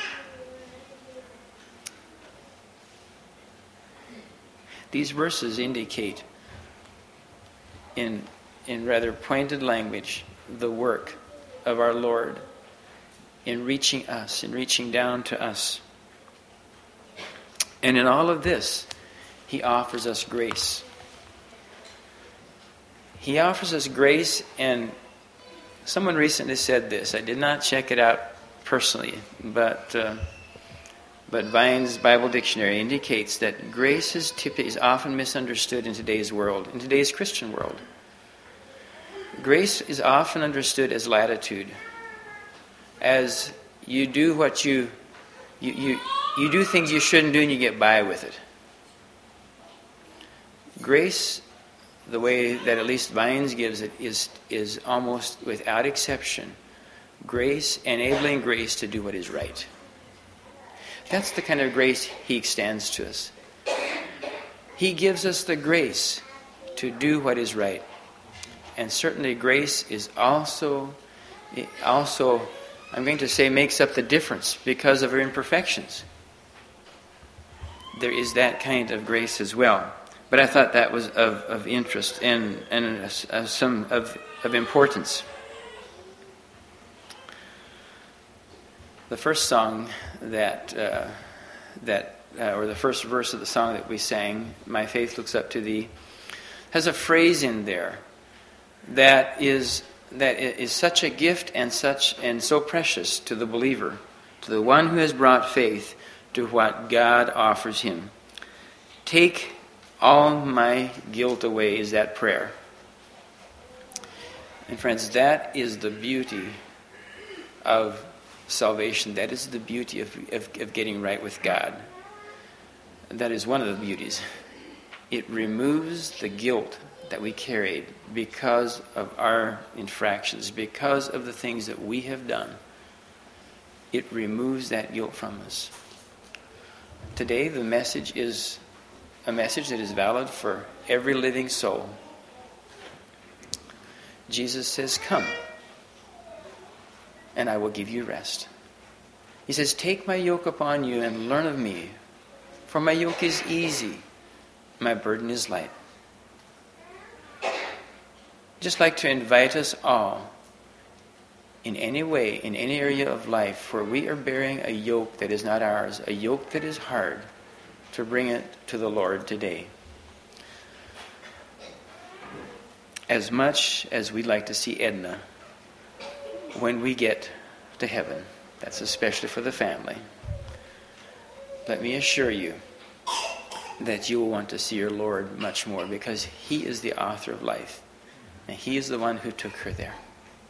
These verses indicate in in rather pointed language the work of our Lord in reaching us, in reaching down to us. And in all of this, he offers us grace. He offers us grace, and someone recently said this. I did not check it out personally, but uh, but Vine's Bible Dictionary indicates that grace is, typically, is often misunderstood in today's world, in today's Christian world. Grace is often understood as latitude, as you do what you, you, you, you do things you shouldn't do and you get by with it. Grace, the way that at least Vines gives it, is, is almost without exception, grace, enabling grace to do what is right. That's the kind of grace he extends to us. He gives us the grace to do what is right. And certainly grace is also, also, I'm going to say, makes up the difference because of our imperfections. There is that kind of grace as well. But I thought that was of, of interest and, and uh, uh, some of, of importance. The first song that, uh, that uh, or the first verse of the song that we sang, My Faith Looks Up to Thee, has a phrase in there that is that is such a gift and such and so precious to the believer, to the one who has brought faith to what God offers him. Take all my guilt away is that prayer. And friends, that is the beauty of salvation. That is the beauty of, of, of getting right with God. That is one of the beauties. It removes the guilt that we carried because of our infractions, because of the things that we have done. It removes that guilt from us. Today, the message is a message that is valid for every living soul. Jesus says, come, and I will give you rest. He says, take my yoke upon you and learn of me, for my yoke is easy, my burden is light. Just like to invite us all, in any way, in any area of life where we are bearing a yoke that is not ours, a yoke that is hard, to bring it to the Lord today. As much as we'd like to see Edna when we get to heaven, that's especially for the family, let me assure you that you will want to see your Lord much more, because He is the author of life. And He is the one who took her there.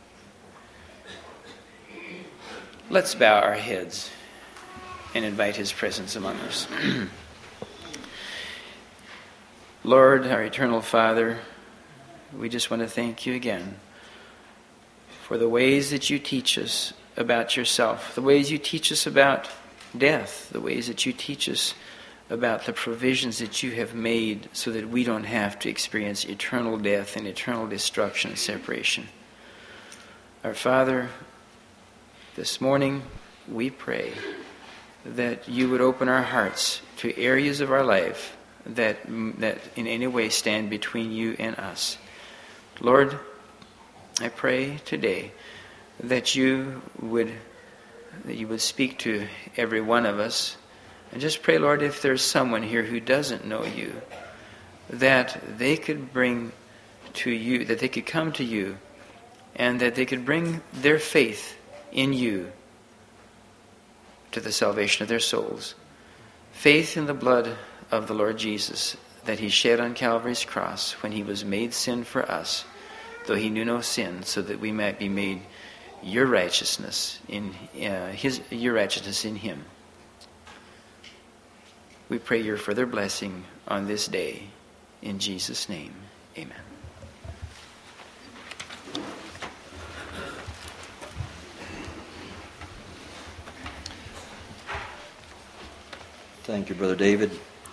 Let's bow our heads and invite His presence among us. Lord, our eternal Father, we just want to thank you again for the ways that you teach us about yourself, the ways you teach us about death, the ways that you teach us about the provisions that you have made so that we don't have to experience eternal death and eternal destruction and separation. Our Father, this morning we pray that you would open our hearts to areas of our life that that in any way stand between you and us. Lord, I pray today that you would that you would speak to every one of us. And just pray, Lord, if there's someone here who doesn't know you, that they could bring to you, that they could come to you and that they could bring their faith in you to the salvation of their souls. Faith in the blood of the Lord Jesus that he shed on Calvary's cross when he was made sin for us, though he knew no sin, so that we might be made your righteousness in uh, his your righteousness in him. We pray your further blessing on this day. In Jesus' name, amen. Thank you, Brother David.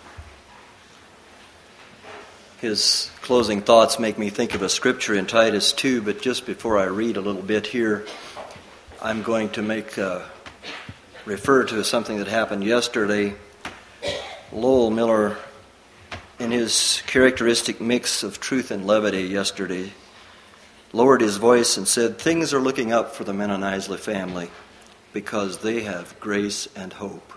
His closing thoughts make me think of a scripture in Titus two, but just before I read a little bit here, I'm going to make uh, refer to something that happened yesterday. Lowell Miller, in his characteristic mix of truth and levity yesterday, lowered his voice and said, "Things are looking up for the Menon Isley family because they have grace and hope."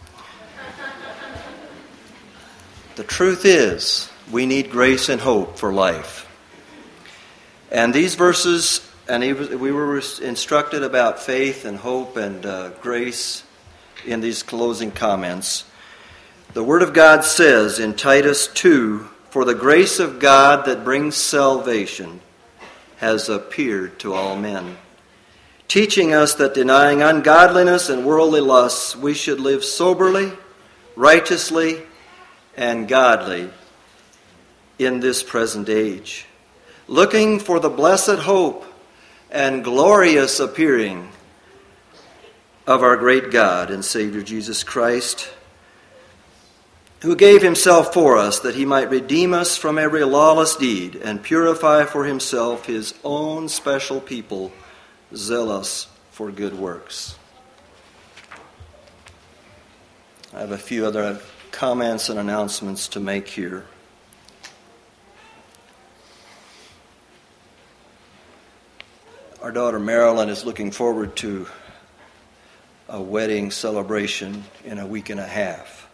The truth is, we need grace and hope for life. And these verses, and we were instructed about faith and hope and uh, grace in these closing comments. The Word of God says in Titus two, "For the grace of God that brings salvation has appeared to all men, teaching us that denying ungodliness and worldly lusts, we should live soberly, righteously, and godly in this present age, looking for the blessed hope and glorious appearing of our great God and Savior Jesus Christ, who gave himself for us that he might redeem us from every lawless deed and purify for himself his own special people, zealous for good works." I have a few other comments and announcements to make here. Our daughter Marilyn is looking forward to a wedding celebration in a week and a half.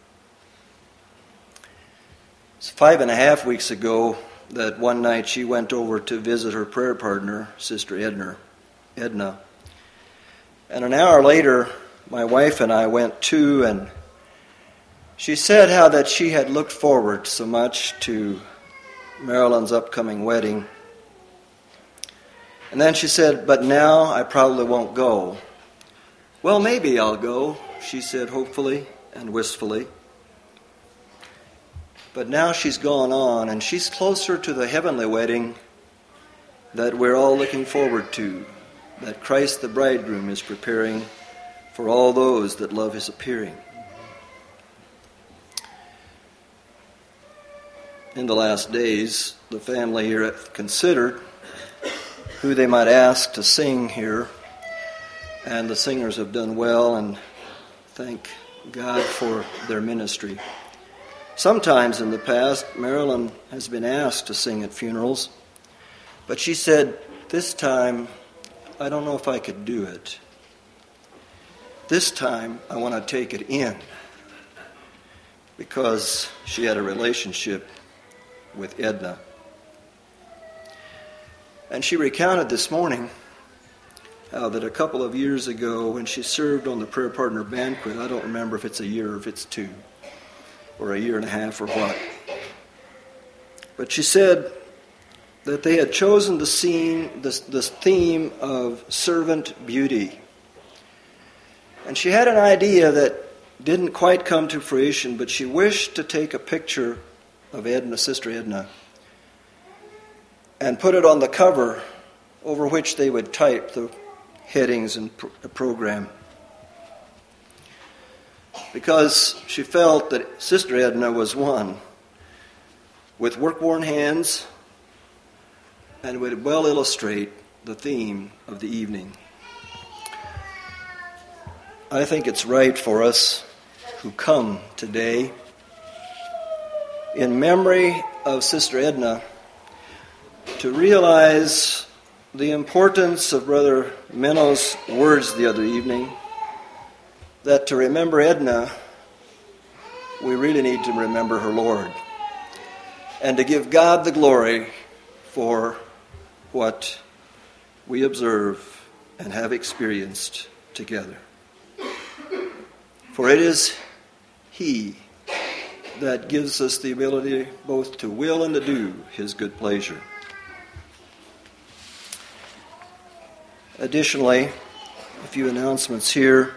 It's five and a half weeks ago that one night she went over to visit her prayer partner, Sister Edna. Edna. And an hour later, my wife and I went too, and she said how that she had looked forward so much to Marilyn's upcoming wedding. And then she said, "But now I probably won't go." "Well, maybe I'll go," she said hopefully and wistfully. But now she's gone on, and she's closer to the heavenly wedding that we're all looking forward to, that Christ the bridegroom is preparing for all those that love his appearing. In the last days, the family here have considered who they might ask to sing here, and the singers have done well, and thank God for their ministry. Sometimes in the past, Marilyn has been asked to sing at funerals, but she said, "This time, I don't know if I could do it. This time, I want to take it in," because she had a relationship with Edna. And she recounted this morning how that a couple of years ago when she served on the prayer partner banquet, I don't remember if it's a year or if it's two, or a year and a half or what, but she said that they had chosen the scene, this, this theme of servant beauty. And she had an idea that didn't quite come to fruition, but she wished to take a picture of Edna, Sister Edna, and put it on the cover over which they would type the headings and pro- the program. Because she felt that Sister Edna was one with work-worn hands and would well illustrate the theme of the evening. I think it's right for us who come today in memory of Sister Edna to realize the importance of Brother Menno's words the other evening, that to remember Edna, we really need to remember her Lord, and to give God the glory for what we observe and have experienced together. For it is He that gives us the ability both to will and to do His good pleasure. Additionally, a few announcements here.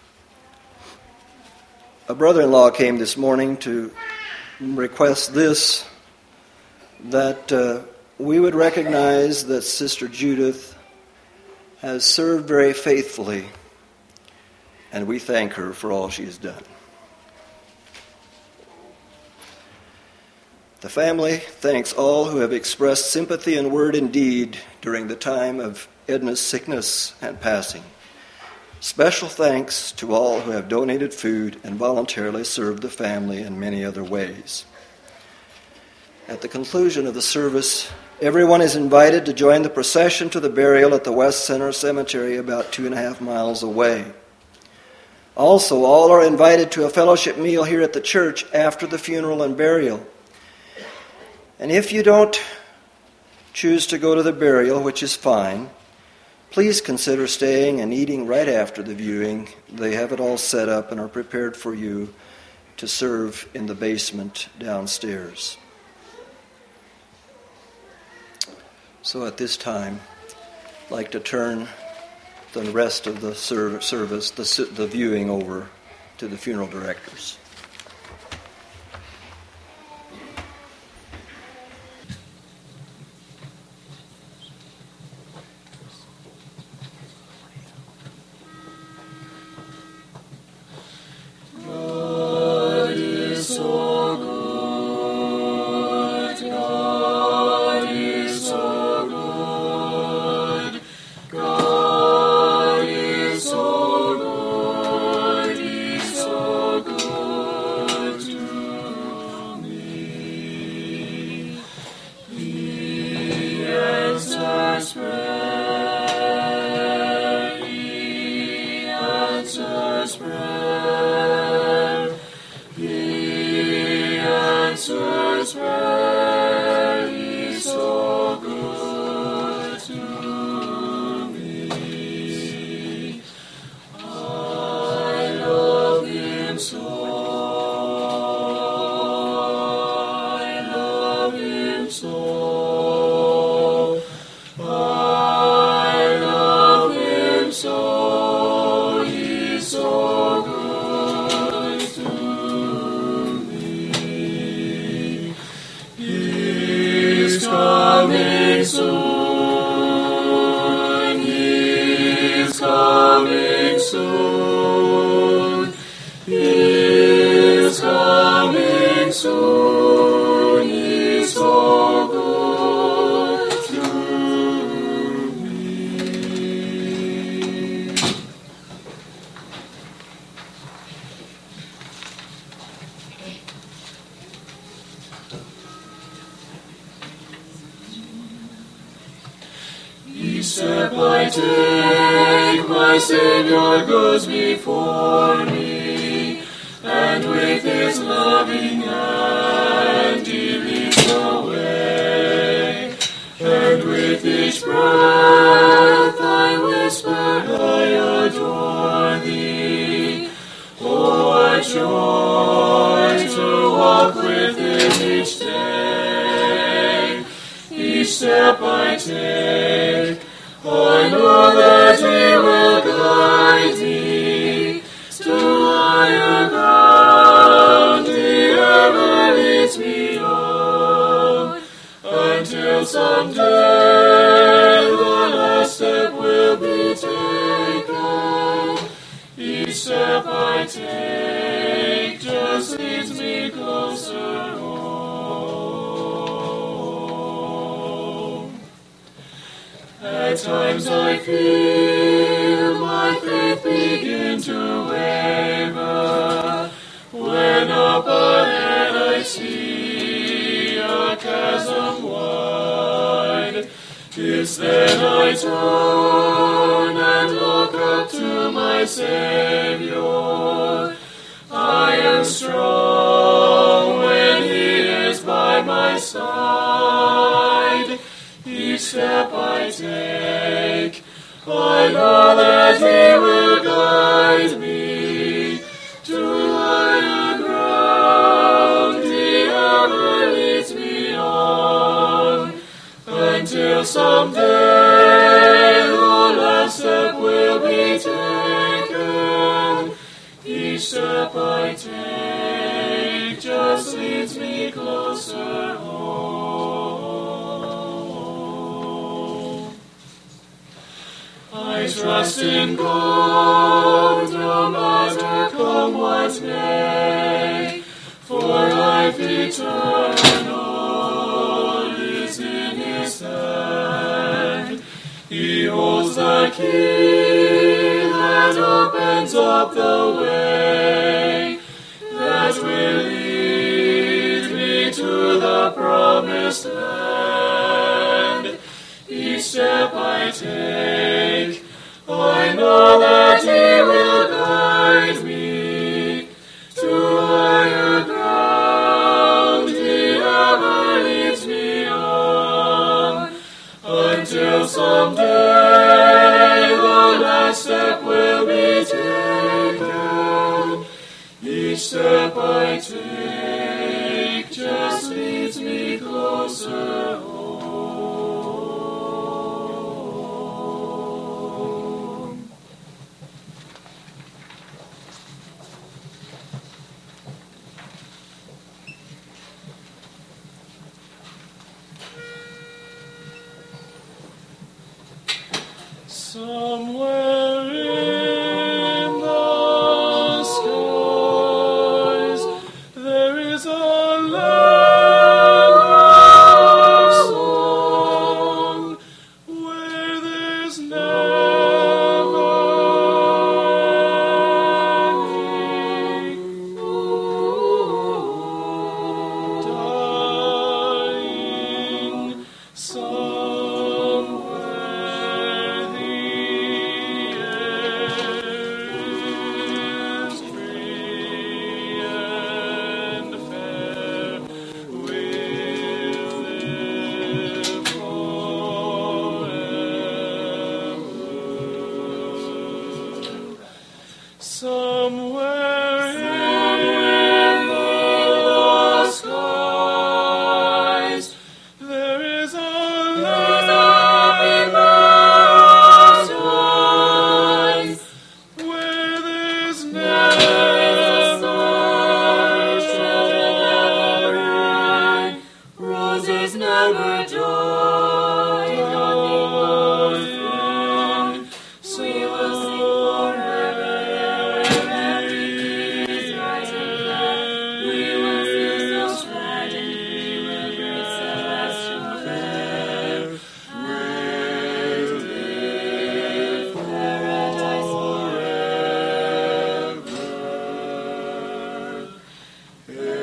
A brother-in-law came this morning to request this, that uh, we would recognize that Sister Judith has served very faithfully, and we thank her for all she has done. The family thanks all who have expressed sympathy in word and deed during the time of Edna's sickness and passing. Special thanks to all who have donated food and voluntarily served the family in many other ways. At the conclusion of the service, everyone is invited to join the procession to the burial at the West Center Cemetery about two and a half miles away. Also, all are invited to a fellowship meal here at the church after the funeral and burial. And if you don't choose to go to the burial, which is fine, please consider staying and eating right after the viewing. They have it all set up and are prepared for you to serve in the basement downstairs. So at this time, I'd like to turn the rest of the service, the, the viewing, over to the funeral directors. Step I take, my Savior goes before me, and with His loving hand He leads the way. And with each breath I whisper, I adore Thee. Oh, what joy to walk with Him each day. Each step I take, I know that He will guide me to higher ground. He ever leads me on, until someday the last step will be taken. Each step I take just leads me closer home. At times I feel my faith begin to waver, when up ahead I see a chasm wide. It's then I turn and look up to my Savior. I am strong when He is by my side. Each step I take I know that He will guide me to higher ground. He ever leads me on, until someday the last step will be taken. Each step I take just leads me closer home. I trust in God, no matter come what may, for life eternal is in His hand. He holds the key that opens up the way that will lead me to the promised land. Each step I take, I know that He will guide me to higher ground. He ever leads me on, until someday the last step will be taken. Each step I take just leads me closer home. Somewhere in the skies there is a land of song, where there's never ending dying. Somewhere the air is free and fair, we'll live forever. Somewhere in the skies there is a land of skies, where there's never end. Roses never die, honey will flow. We will sing forever, and peace rise and fly. We will feel so glad, and we will breathe celestial air. We'll live paradise forever.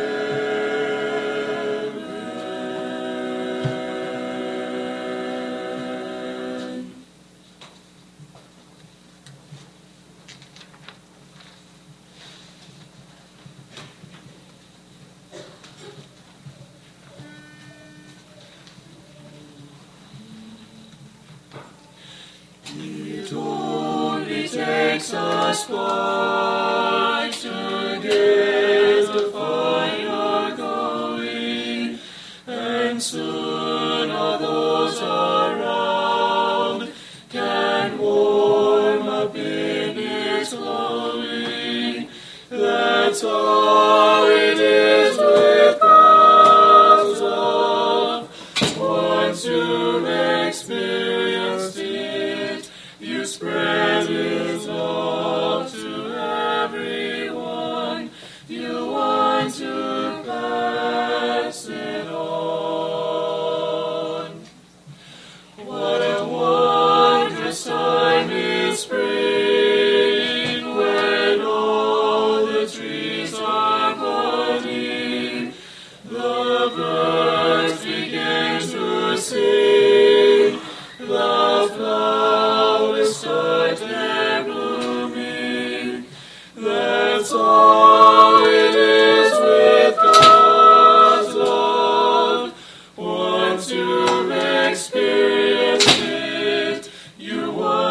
It only takes a spark to get the fire going, and soon all those around can warm up in its glowing. That's how it is with God's love. Once you've experienced it, you spread His love to everyone. You want to pass it on. What a wondrous time is spring, when all the trees are budding. The birds begin to sing. The flowers start their blooming. That's all it is with God's love. Once you've experienced it, you want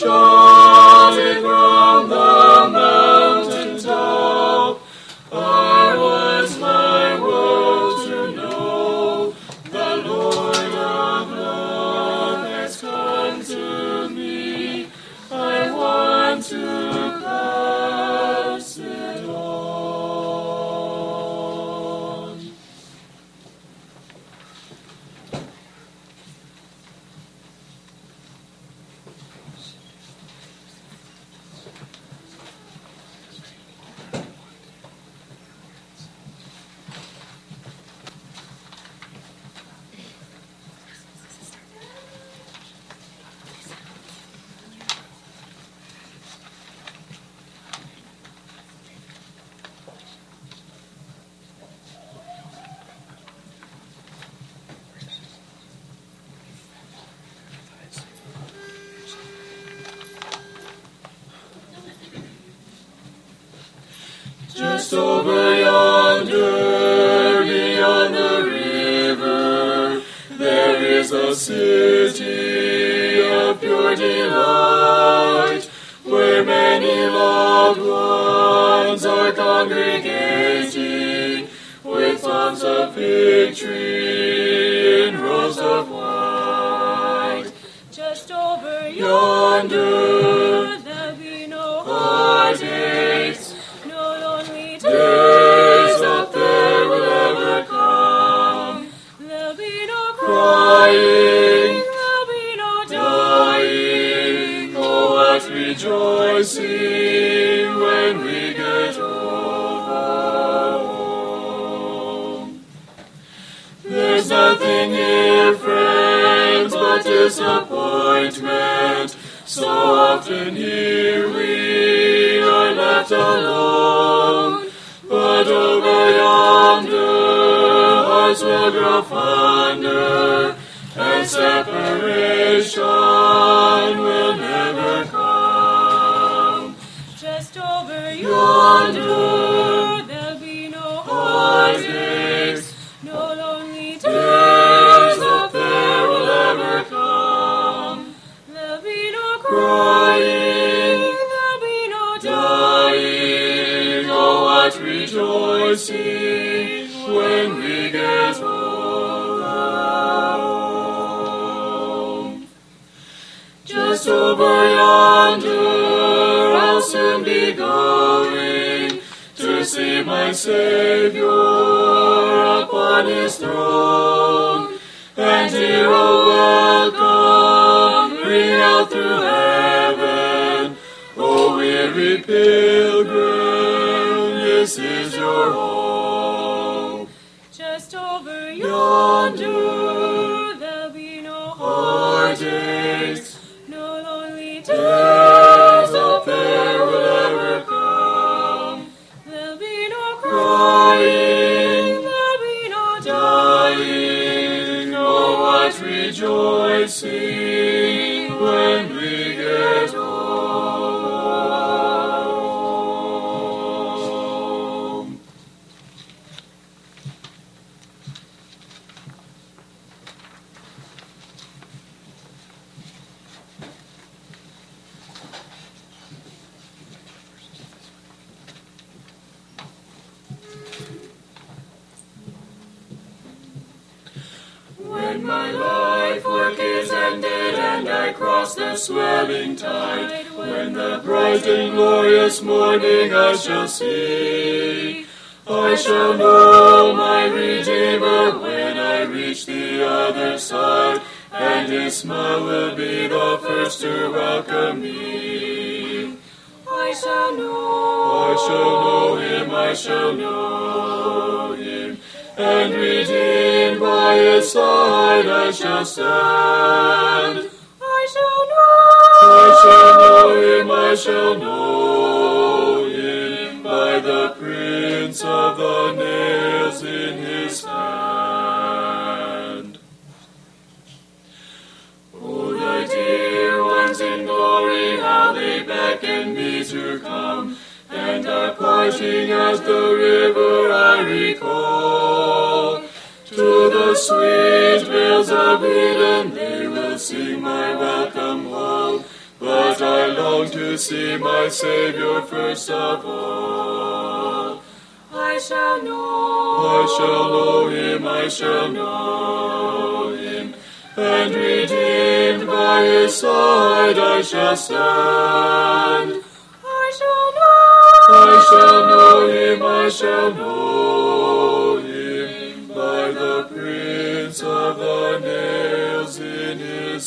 shouted from the mountain top. I want my world to know the Lord of love has come to me. I want to pass it on. Just over yonder, beyond the river, there is a city of pure delight, where many loved ones are congregating, with songs of victory in rows of white. Just over Yonder, there'll be no heartaches, no lonely days that there will ever come, There'll be no crying, there'll be no dying, oh what rejoicing when we get home. There's nothing here, friends, but disappointment. So often here we are left alone, but over yonder hearts will grow fonder, and separation will never come. Just over Yonder, there'll be no heartaches, no lonely days that there will ever come, There'll be no crying, there'll be no dying, oh what rejoicing when we get home. Just over yonder I'll soon be going to see my Savior upon his throne, and hear a welcome ring out through heaven. O weary pilgrim, this is your home. Just over Yonder, there'll be no heartaches, no lonely days that there will ever come, There'll be no crying, there'll be no dying, oh what rejoicing when we get home. When my life work is ended and I cross the swelling tide, when the bright and glorious morning I shall see, I shall know my Redeemer when I reach the other side, and his smile will be the first to welcome me. I shall know I shall know him, I shall know him, and redeemed by his side I shall stand. I shall know I shall know him, I shall know him, by the prints of the nails in his hand. Oh, the dear ones in glory, how they beckon me to come, and are parting as the river I recall. To the sweet vales of Eden they will sing my welcome home, but but I long to see my Savior first of all. I shall know, I shall know him, I shall know him, and redeemed by his side I shall stand. I shall know, I shall know him, I shall know him, by the prints of the nails in his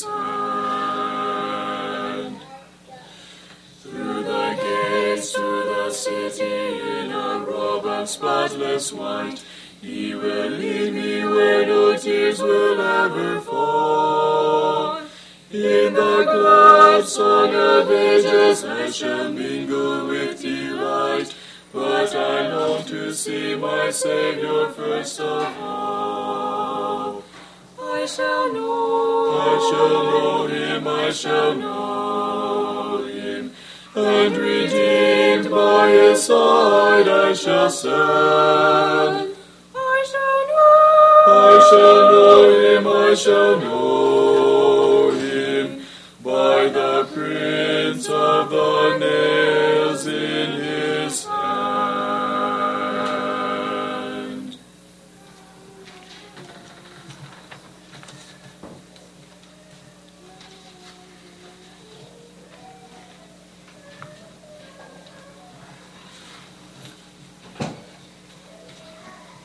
hand. Through the gates to the city in a robe of spotless white, he will lead me where no tears will ever fall. In the glad song of ages I shall mingle with delight, but I long to see my Savior first of all. I shall know, I shall know him, I shall know him, and redeemed by his side I shall stand. I shall know, I shall know him, I shall know